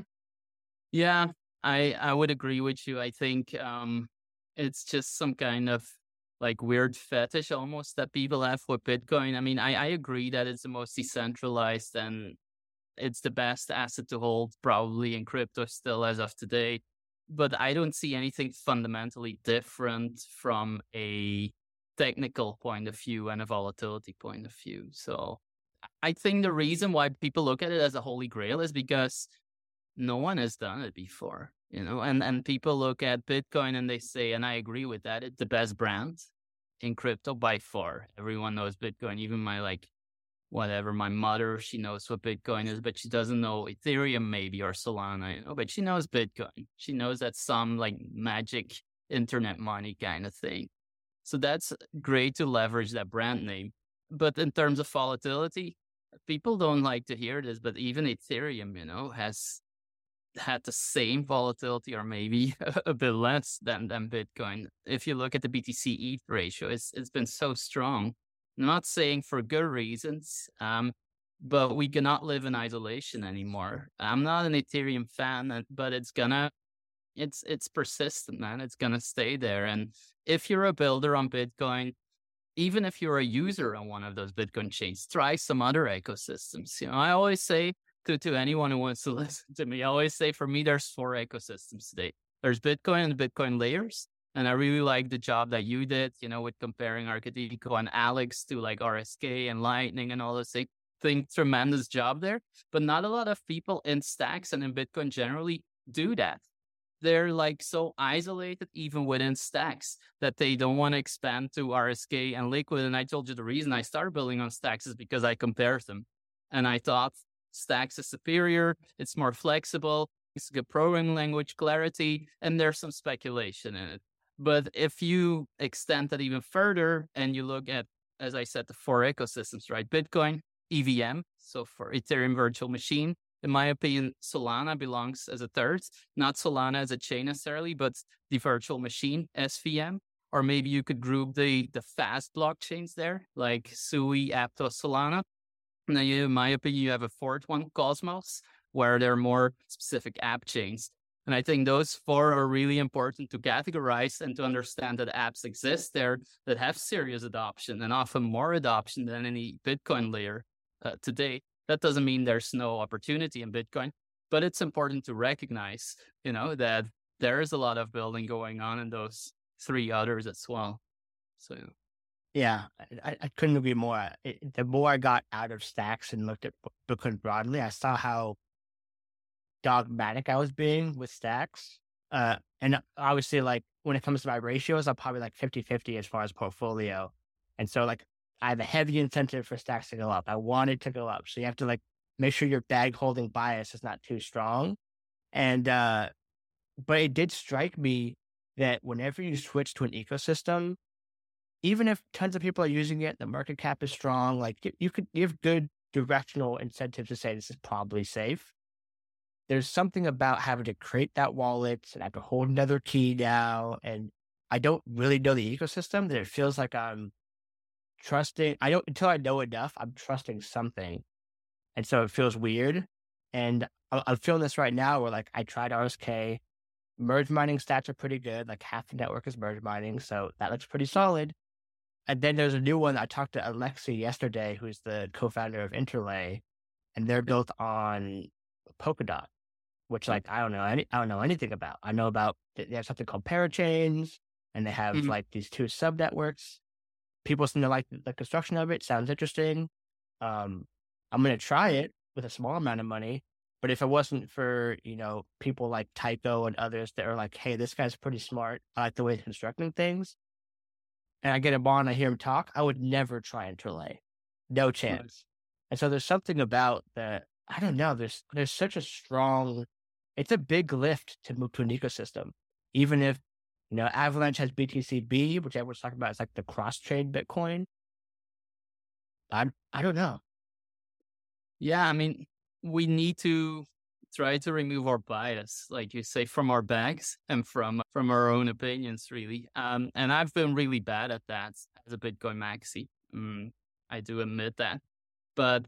Yeah, I I would agree with you. I think um, it's just some kind of like weird fetish almost that people have with Bitcoin. I mean, I, I agree that it's the most decentralized and it's the best asset to hold probably in crypto still as of today. But I don't see anything fundamentally different from a technical point of view and a volatility point of view. So I think the reason why people look at it as a holy grail is because no one has done it before, you know, and, and people look at Bitcoin and they say, and I agree with that, it's the best brand in crypto by far. Everyone knows Bitcoin, even my like, whatever, my mother, she knows what Bitcoin is, but she doesn't know Ethereum maybe or Solana, you know, but she knows Bitcoin. She knows that's some like magic internet money kind of thing. So that's great to leverage that brand name. But in terms of volatility, people don't like to hear this, but even Ethereum, you know, has had the same volatility or maybe a bit less than, than Bitcoin. If you look at the B T C E T H ratio, it's it's been so strong. I'm not saying for good reasons, um, but we cannot live in isolation anymore. I'm not an Ethereum fan, but it's gonna, it's it's persistent, man. It's gonna stay there. And if you're a builder on Bitcoin, even if you're a user on one of those Bitcoin chains, try some other ecosystems. You know, I always say to to anyone who wants to listen to me, I always say for me, there's four ecosystems today. There's Bitcoin and Bitcoin layers. And I really like the job that you did, you know, with comparing Arcadico and Alex to like R S K and Lightning and all those things. Think tremendous job there. But not a lot of people in stacks and in Bitcoin generally do that. They're like so isolated even within stacks that they don't want to expand to R S K and Liquid. And I told you the reason I started building on stacks is because I compared them. And I thought stacks is superior. It's more flexible. It's a good programming language, clarity, and there's some speculation in it. But if you extend that even further and you look at, as I said, the four ecosystems, right? Bitcoin, E V M, so for Ethereum Virtual Machine, in my opinion, Solana belongs as a third, not Solana as a chain necessarily, but the virtual machine, S V M. Or maybe you could group the, the fast blockchains there, like Sui, Aptos, Solana. And then you, in my opinion, you have a fourth one, Cosmos, where there are more specific app chains. And I think those four are really important to categorize and to understand that apps exist there that have serious adoption and often more adoption than any Bitcoin layer uh, today. That doesn't mean there's no opportunity in Bitcoin, but it's important to recognize, you know, that there is a lot of building going on in those three others as well. So Yeah, I, I couldn't agree more. It, the more I got out of Stacks and looked at Bitcoin broadly, I saw how dogmatic I was being with Stacks. Uh, and obviously, like when it comes to my ratios, I'm probably like fifty-fifty as far as portfolio. And so like I have a heavy incentive for Stacks to go up. I want it to go up. So you have to like make sure your bag holding bias is not too strong. And, uh, but it did strike me that whenever you switch to an ecosystem, even if tons of people are using it, the market cap is strong, like you, you could, you have good directional incentive to say this is probably safe. There's something about having to create that wallet and I have to hold another key now. And I don't really know the ecosystem that it feels like I'm trusting. I don't, until I know enough, I'm trusting something. And so it feels weird. And I- I'm feeling this right now where like I tried R S K, merge mining stats are pretty good. Like half the network is merge mining. So that looks pretty solid. And then there's a new one. I talked to Alexi yesterday, who's the co-founder of Interlay, and they're built on Polkadot, which like I don't know any I don't know anything about. I know about they have something called parachains, and they have Mhm. like these two sub networks. People seem to like the construction of it. Sounds interesting. Um, I'm gonna try it with a small amount of money. But if it wasn't for, you know, people like Tycho and others that are like, hey, this guy's pretty smart. I like the way he's constructing things. And I get him on, I hear him talk, I would never try Interlay. No chance. And so there's something about that. I don't know. There's there's such a strong. It's a big lift to move to an ecosystem, even if you know Avalanche has B T C B, which everyone's talking about. It's like the cross trade Bitcoin. I I don't know. Yeah, I mean, we need to try to remove our bias, like you say, from our bags and from from our own opinions, really. Um, and I've been really bad at that as a Bitcoin maxi. Mm, I do admit that, but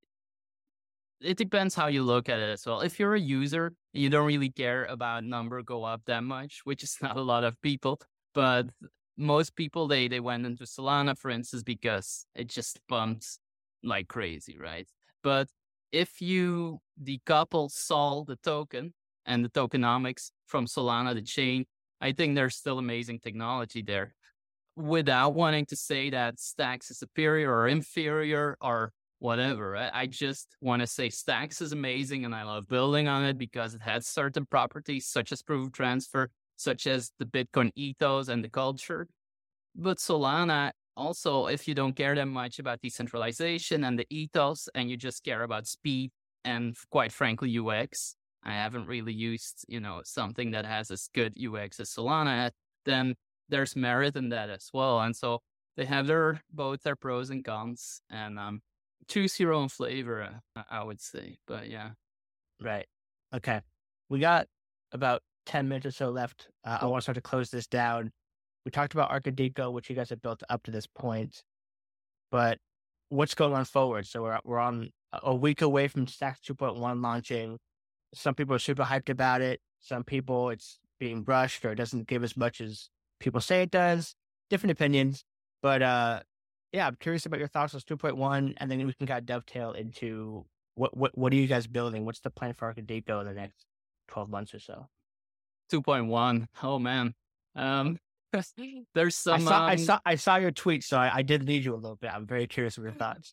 it depends how you look at it as well. If you're a user, you don't really care about number go up that much, which is not a lot of people, but most people they they went into Solana, for instance, because it just bumped like crazy, right? But if you decouple Sol, the token, and the tokenomics from Solana, the chain, I think there's still amazing technology there. Without wanting to say that Stacks is superior or inferior or whatever, I, I just want to say Stacks is amazing and I love building on it because it has certain properties such as proof of transfer, such as the Bitcoin ethos and the culture. But Solana, also, if you don't care that much about decentralization and the ethos and you just care about speed and quite frankly, U X, I haven't really used, you know, something that has as good U X as Solana, then there's merit in that as well. And so they have their both their pros and cons and um, choose your own flavor, uh, I would say. But yeah. Right. Okay. We got about ten minutes or so left. Uh, I want to start to close this down. We talked about Arcadico, which you guys have built up to this point, but what's going on forward? So we're we're on a week away from Stacks two point one launching. Some people are super hyped about it. Some people it's being brushed or it doesn't give as much as people say it does. Different opinions, but uh, yeah, I'm curious about your thoughts on two point one, and then we can kind of dovetail into what what what are you guys building? What's the plan for Arcadico in the next twelve months or so? two point one. Oh man. Um, there's I some. saw I um, saw I saw your tweet, so I, I did lead you a little bit. I'm very curious of your thoughts.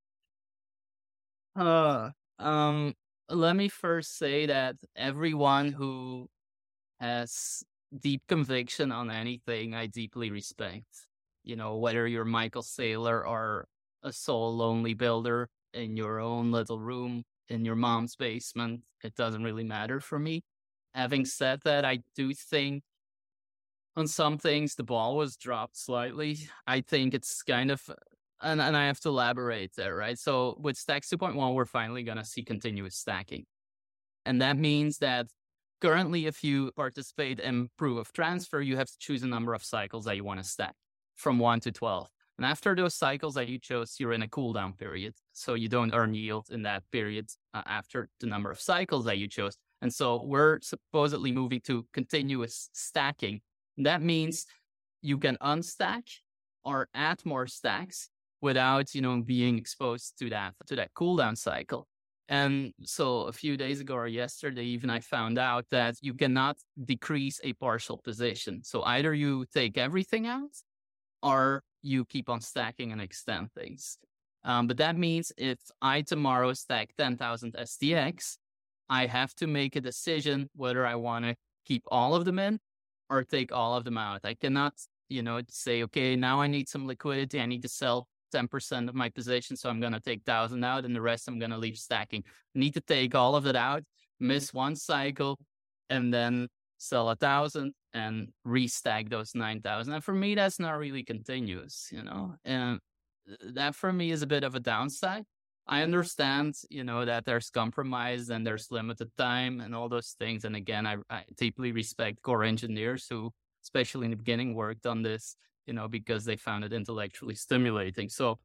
Uh, um, let me first say that everyone who has deep conviction on anything, I deeply respect. You know, whether you're Michael Saylor or a soul lonely builder in your own little room in your mom's basement, it doesn't really matter for me. Having said that, I do think on some things the ball was dropped slightly. I think it's kind of and, and I have to elaborate there, right? So with Stacks two point one, we're finally going to see continuous stacking. And that means that currently, if you participate in proof of transfer, you have to choose a number of cycles that you want to stack from one to twelve. And after those cycles that you chose, you're in a cooldown period. So you don't earn yield in that period uh, after the number of cycles that you chose. And so we're supposedly moving to continuous stacking. That means you can unstack or add more stacks without, you know, being exposed to that, to that cooldown cycle. And so a few days ago or yesterday, even I found out that you cannot decrease a partial position. So either you take everything out or you keep on stacking and extend things. Um, but that means if I tomorrow stack ten thousand S T X, I have to make a decision whether I want to keep all of them in or take all of them out. I cannot, you know, say, okay, now I need some liquidity. I need to sell ten percent of my position. So I'm going to take one thousand out and the rest I'm going to leave stacking. I need to take all of it out, miss one cycle, and then sell a thousand and restack those nine thousand. And for me, that's not really continuous, you know, and that for me is a bit of a downside. I understand, you know, that there's compromise and there's limited time and all those things. And again, I, I deeply respect core engineers who, especially in the beginning, worked on this, you know, because they found it intellectually stimulating. So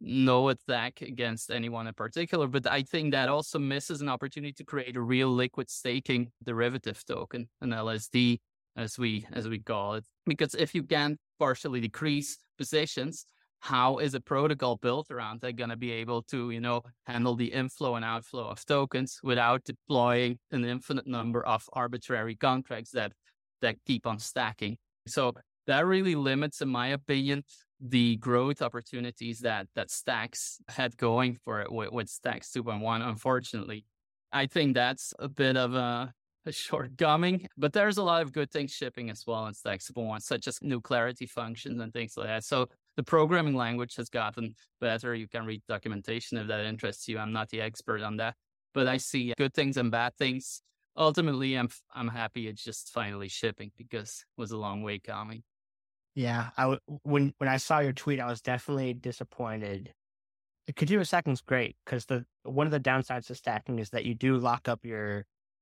no attack against anyone in particular, but I think that also misses an opportunity to create a real liquid staking derivative token, an L S D, as we as we call it. Because if you can partially decrease positions, how is a protocol built around that going to be able to, you know, handle the inflow and outflow of tokens without deploying an infinite number of arbitrary contracts that that keep on stacking? So that really limits, in my opinion, the growth opportunities that that Stacks had going for it with, with Stacks two point one. Unfortunately, I think that's a bit of a, a shortcoming, but there's a lot of good things shipping as well in Stacks two point one, such as new clarity functions and things like that. So the programming language has gotten better. You can read documentation if that interests you. I'm not the expert on that, but I see good things and bad things. Ultimately, I'm I'm happy it's just finally shipping because it was a long way coming. Yeah, I w- when when I saw your tweet, I was definitely disappointed. Continuous stacking is great because the one of the downsides of stacking is that you do lock up your.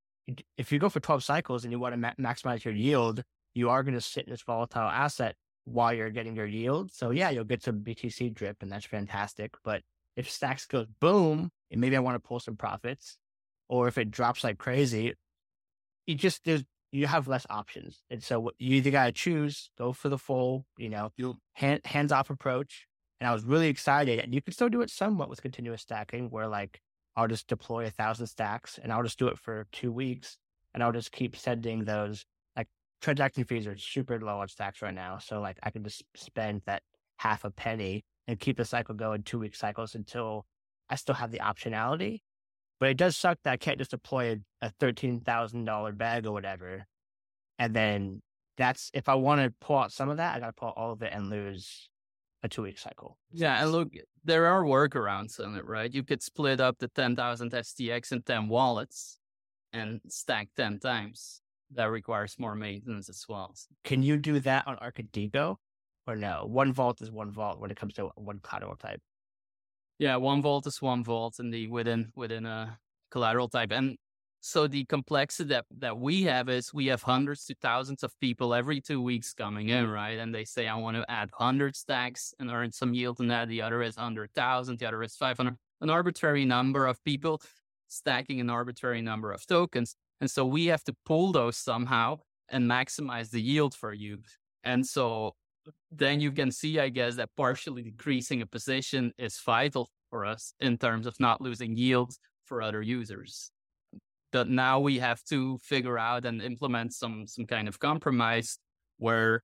If you go for twelve cycles and you want to ma- maximize your yield, you are going to sit in this volatile asset while you're getting your yield. So yeah, you'll get some B T C drip, and that's fantastic. But if Stacks goes boom, and maybe I want to pull some profits, or if it drops like crazy, you just there's you have less options. And so you either got to choose, go for the full, you know, hand, hands-off approach. And I was really excited. And you can still do it somewhat with continuous stacking where like, I'll just deploy a thousand stacks and I'll just do it for two weeks. And I'll just keep sending those, like transaction fees are super low on Stacks right now. So like I can just spend that half a penny and keep the cycle going two week cycles until I still have the optionality. But it does suck that I can't just deploy a, a thirteen thousand dollars bag or whatever. And then that's, if I want to pull out some of that, I got to pull out all of it and lose a two week cycle. Yeah. And look, there are workarounds on it, right? You could split up the ten thousand S T X in ten wallets and stack ten times. That requires more maintenance as well. Can you do that on Arcadigo or no? One vault is one vault when it comes to one collateral type. Yeah, one vault is one vault indeed within within a collateral type. And so the complexity that, that we have is we have hundreds to thousands of people every two weeks coming in, right? And they say, I want to add one hundred stacks and earn some yield on that. The other is one hundred thousand, the other is five hundred. An arbitrary number of people stacking an arbitrary number of tokens. And so we have to pull those somehow and maximize the yield for you. And so then you can see, I guess, that partially decreasing a position is vital for us in terms of not losing yield for other users. But now we have to figure out and implement some some kind of compromise where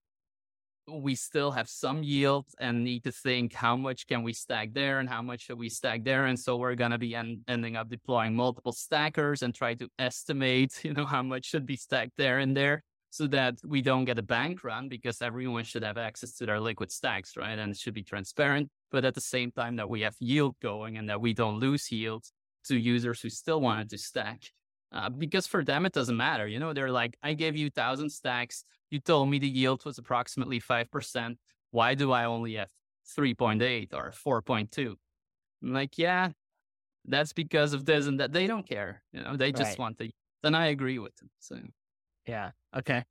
we still have some yield and need to think how much can we stack there and how much should we stack there. And so we're going to be en- ending up deploying multiple stackers and try to estimate, you know, how much should be stacked there and there, so that we don't get a bank run, because everyone should have access to their liquid stacks, right? And it should be transparent, but at the same time that we have yield going and that we don't lose yield to users who still wanted to stack. Uh, because for them, it doesn't matter. You know, they're like, I gave you one thousand stacks. You told me the yield was approximately five percent. Why do I only have three point eight or four point two. I'm like, yeah, that's because of this and that. They don't care. You know, they just Right. want to. Then I agree with them. So Yeah. Okay.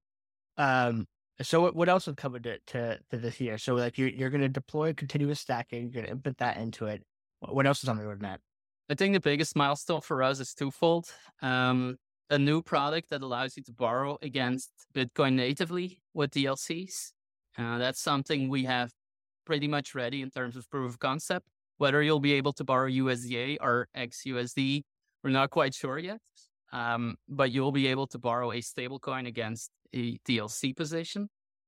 Um, so what, what else would come into to, to this year? So like you're you're going to deploy continuous stacking. You're going to input that into it. What, what else is on the roadmap? I think the biggest milestone for us is twofold. Um, a new product that allows you to borrow against Bitcoin natively with D L Cs. Uh, that's something we have pretty much ready in terms of proof of concept. Whether you'll be able to borrow U S D A or X U S D, we're not quite sure yet. Um, but you'll be able to borrow a stablecoin against a D L C position.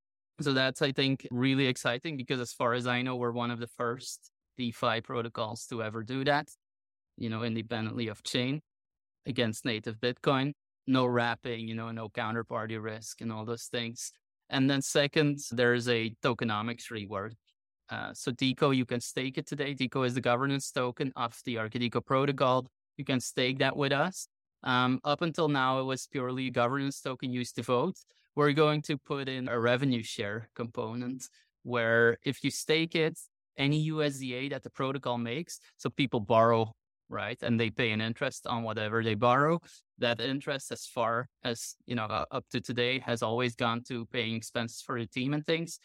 So that's, I think, really exciting because as far as I know, we're one of the first DeFi protocols to ever do that, you know, independently of chain against native Bitcoin. No wrapping, you know, no counterparty risk and all those things. And then second, there's a tokenomics rework. Uh, so Deco, you can stake it today. Deco is the governance token of the Archideco protocol. You can stake that with us. Um, up until now, it was purely a governance token used to vote. We're going to put in a revenue share component where if you stake it, any U S D A that the protocol makes, so people borrow, right? And they pay an interest on whatever they borrow. That interest, as far as, you know, uh, up to today, has always gone to paying expenses for the team and things.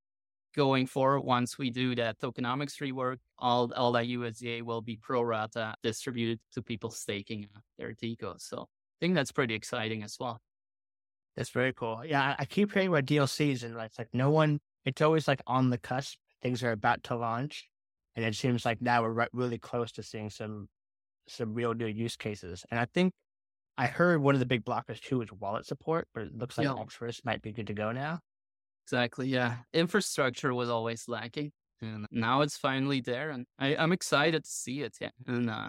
Going forward, once we do that tokenomics rework, all, all that U S D A will be pro rata distributed to people staking their Deco. So I think that's pretty exciting as well. That's very cool. Yeah, I, I keep hearing about D L Cs and it's like no one, it's always like on the cusp. Things are about to launch. And it seems like now we're re- really close to seeing some some real new use cases. And I think I heard one of the big blockers too is wallet support, but it looks like Yeah. Xverse might be good to go now. Exactly. Yeah. Infrastructure was always lacking. And now it's finally there. And I, I'm excited to see it. Yeah. And uh,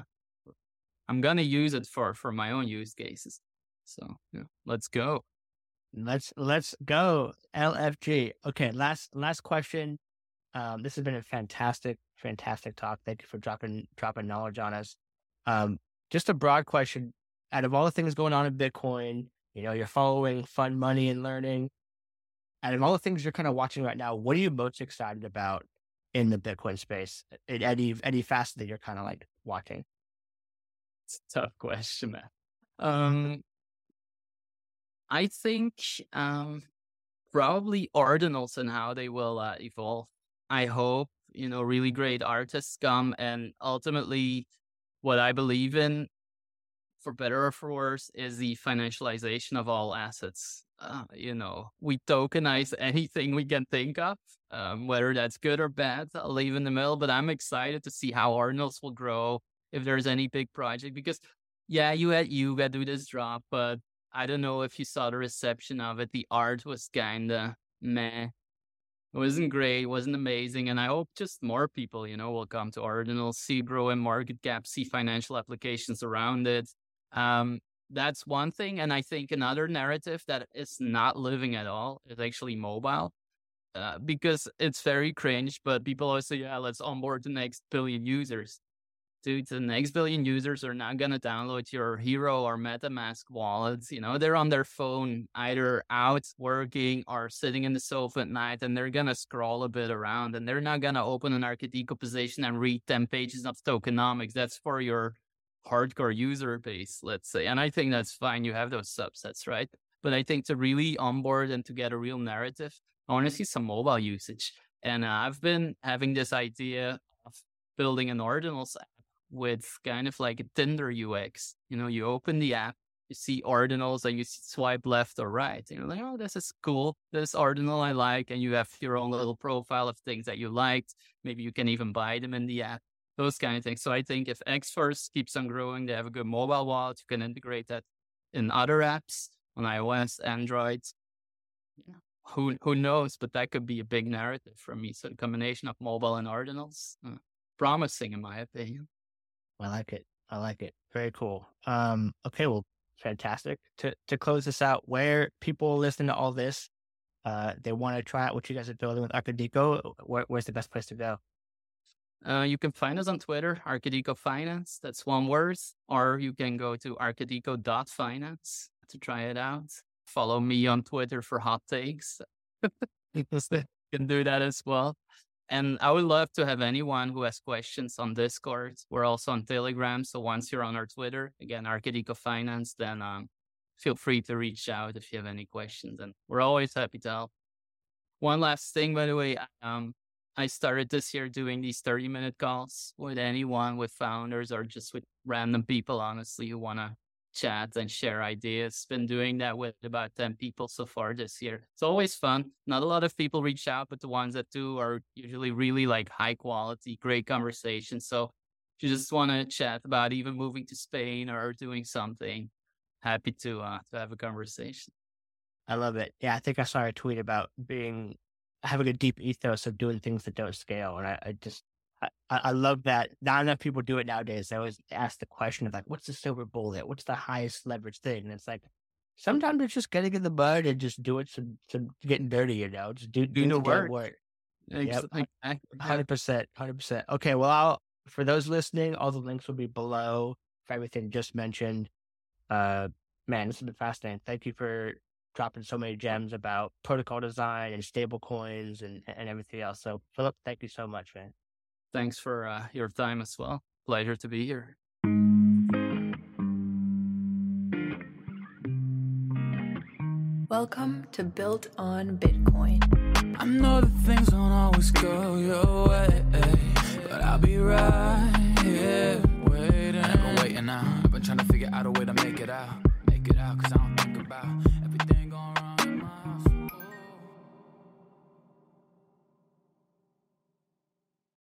I'm going to use it for, for my own use cases. So yeah, let's go. Let's let's go. L F G. Okay, last last question. Um, this has been a fantastic, fantastic talk. Thank you for dropping dropping knowledge on us. Um, just a broad question. Out of all the things going on in Bitcoin, you know, you're following fun money and learning. Out of all the things you're kind of watching right now, what are you most excited about in the Bitcoin space? In any any facet that you're kind of like watching? It's a tough question, man. Um, I think um, probably ordinals and how they will uh, evolve. I hope, you know, really great artists come, and ultimately what I believe in, for better or for worse, is the financialization of all assets. Uh, you know, we tokenize anything we can think of, um, whether that's good or bad, I'll leave in the middle, but I'm excited to see how ordinals will grow if there's any big project, because yeah, you had Yuga do this drop, but I don't know if you saw the reception of it. The art was kinda meh. It wasn't great, wasn't amazing, and I hope just more people, you know, will come to Ordinal, see growing market cap, see financial applications around it. Um, that's one thing, and I think another narrative that is not living at all is actually mobile, uh, because it's very cringe, but people always say, yeah, let's onboard the next billion users. Dude, the next billion users are not going to download your Hero or MetaMask wallets. You know, they're on their phone, either out working or sitting in the sofa at night, and they're going to scroll a bit around, and they're not going to open an Archideco position and read ten pages of tokenomics. That's for your hardcore user base, let's say. And I think that's fine. You have those subsets, right? But I think to really onboard and to get a real narrative, I want to see some mobile usage. And uh, I've been having this idea of building an Ordinals app with kind of like a Tinder U X. You know, you open the app, you see ordinals, and you swipe left or right. And you're like, oh, this is cool. This ordinal I like. And you have your own little profile of things that you liked. Maybe you can even buy them in the app, those kind of things. So I think if Xverse keeps on growing, they have a good mobile wallet, you can integrate that in other apps on iOS, Android. Yeah. Who who knows? But that could be a big narrative for me. So the combination of mobile and ordinals, uh, promising in my opinion. I like it. I like it. Very cool. Um, okay, well, fantastic. To to close this out, where people listen to all this, uh, they want to try out what you guys are building with Archideco, where, where's the best place to go? Uh, you can find us on Twitter, Archideco Finance. That's one word. Or you can go to archideco dot finance to try it out. Follow me on Twitter for hot takes. You can do that as well. And I would love to have anyone who has questions on Discord. We're also on Telegram. So once you're on our Twitter, again, Arcade Eco Finance, then um, feel free to reach out if you have any questions. And we're always happy to help. One last thing, by the way, um, I started this year doing these thirty minute calls with anyone, with founders, or just with random people, honestly, who want to chat and share ideas. Been doing that with about ten people so far this year. It's always fun. Not a lot of people reach out, but the ones that do are usually really like high quality, great conversations. So if you just want to chat about even moving to Spain or doing something, happy to uh, to have a conversation. I love it. Yeah, I think I saw a tweet about being having a deep ethos of doing things that don't scale, and I, I just I, I love that. Not enough people do it nowadays. I always ask the question of like, what's the silver bullet? What's the highest leverage thing? And it's like sometimes it's just getting in the mud and just do it some some getting dirty, you know. Just do do, Do the the damn work. work. Ex- Yep, exactly. hundred percent, hundred percent. Okay, well, I'll for those listening, all the links will be below for everything just mentioned. Uh, man, this has been fascinating. Thank you for dropping so many gems about protocol design and stable coins and and everything else. So, Philip, thank you so much, man. Thanks for uh, your time as well. Pleasure to be here. Welcome to Built on Bitcoin. I know that things don't always go your way, but I'll be right here waiting. I've been waiting now. I've been trying to figure out a way to make it out, make it out, cause I don't think about everything going wrong.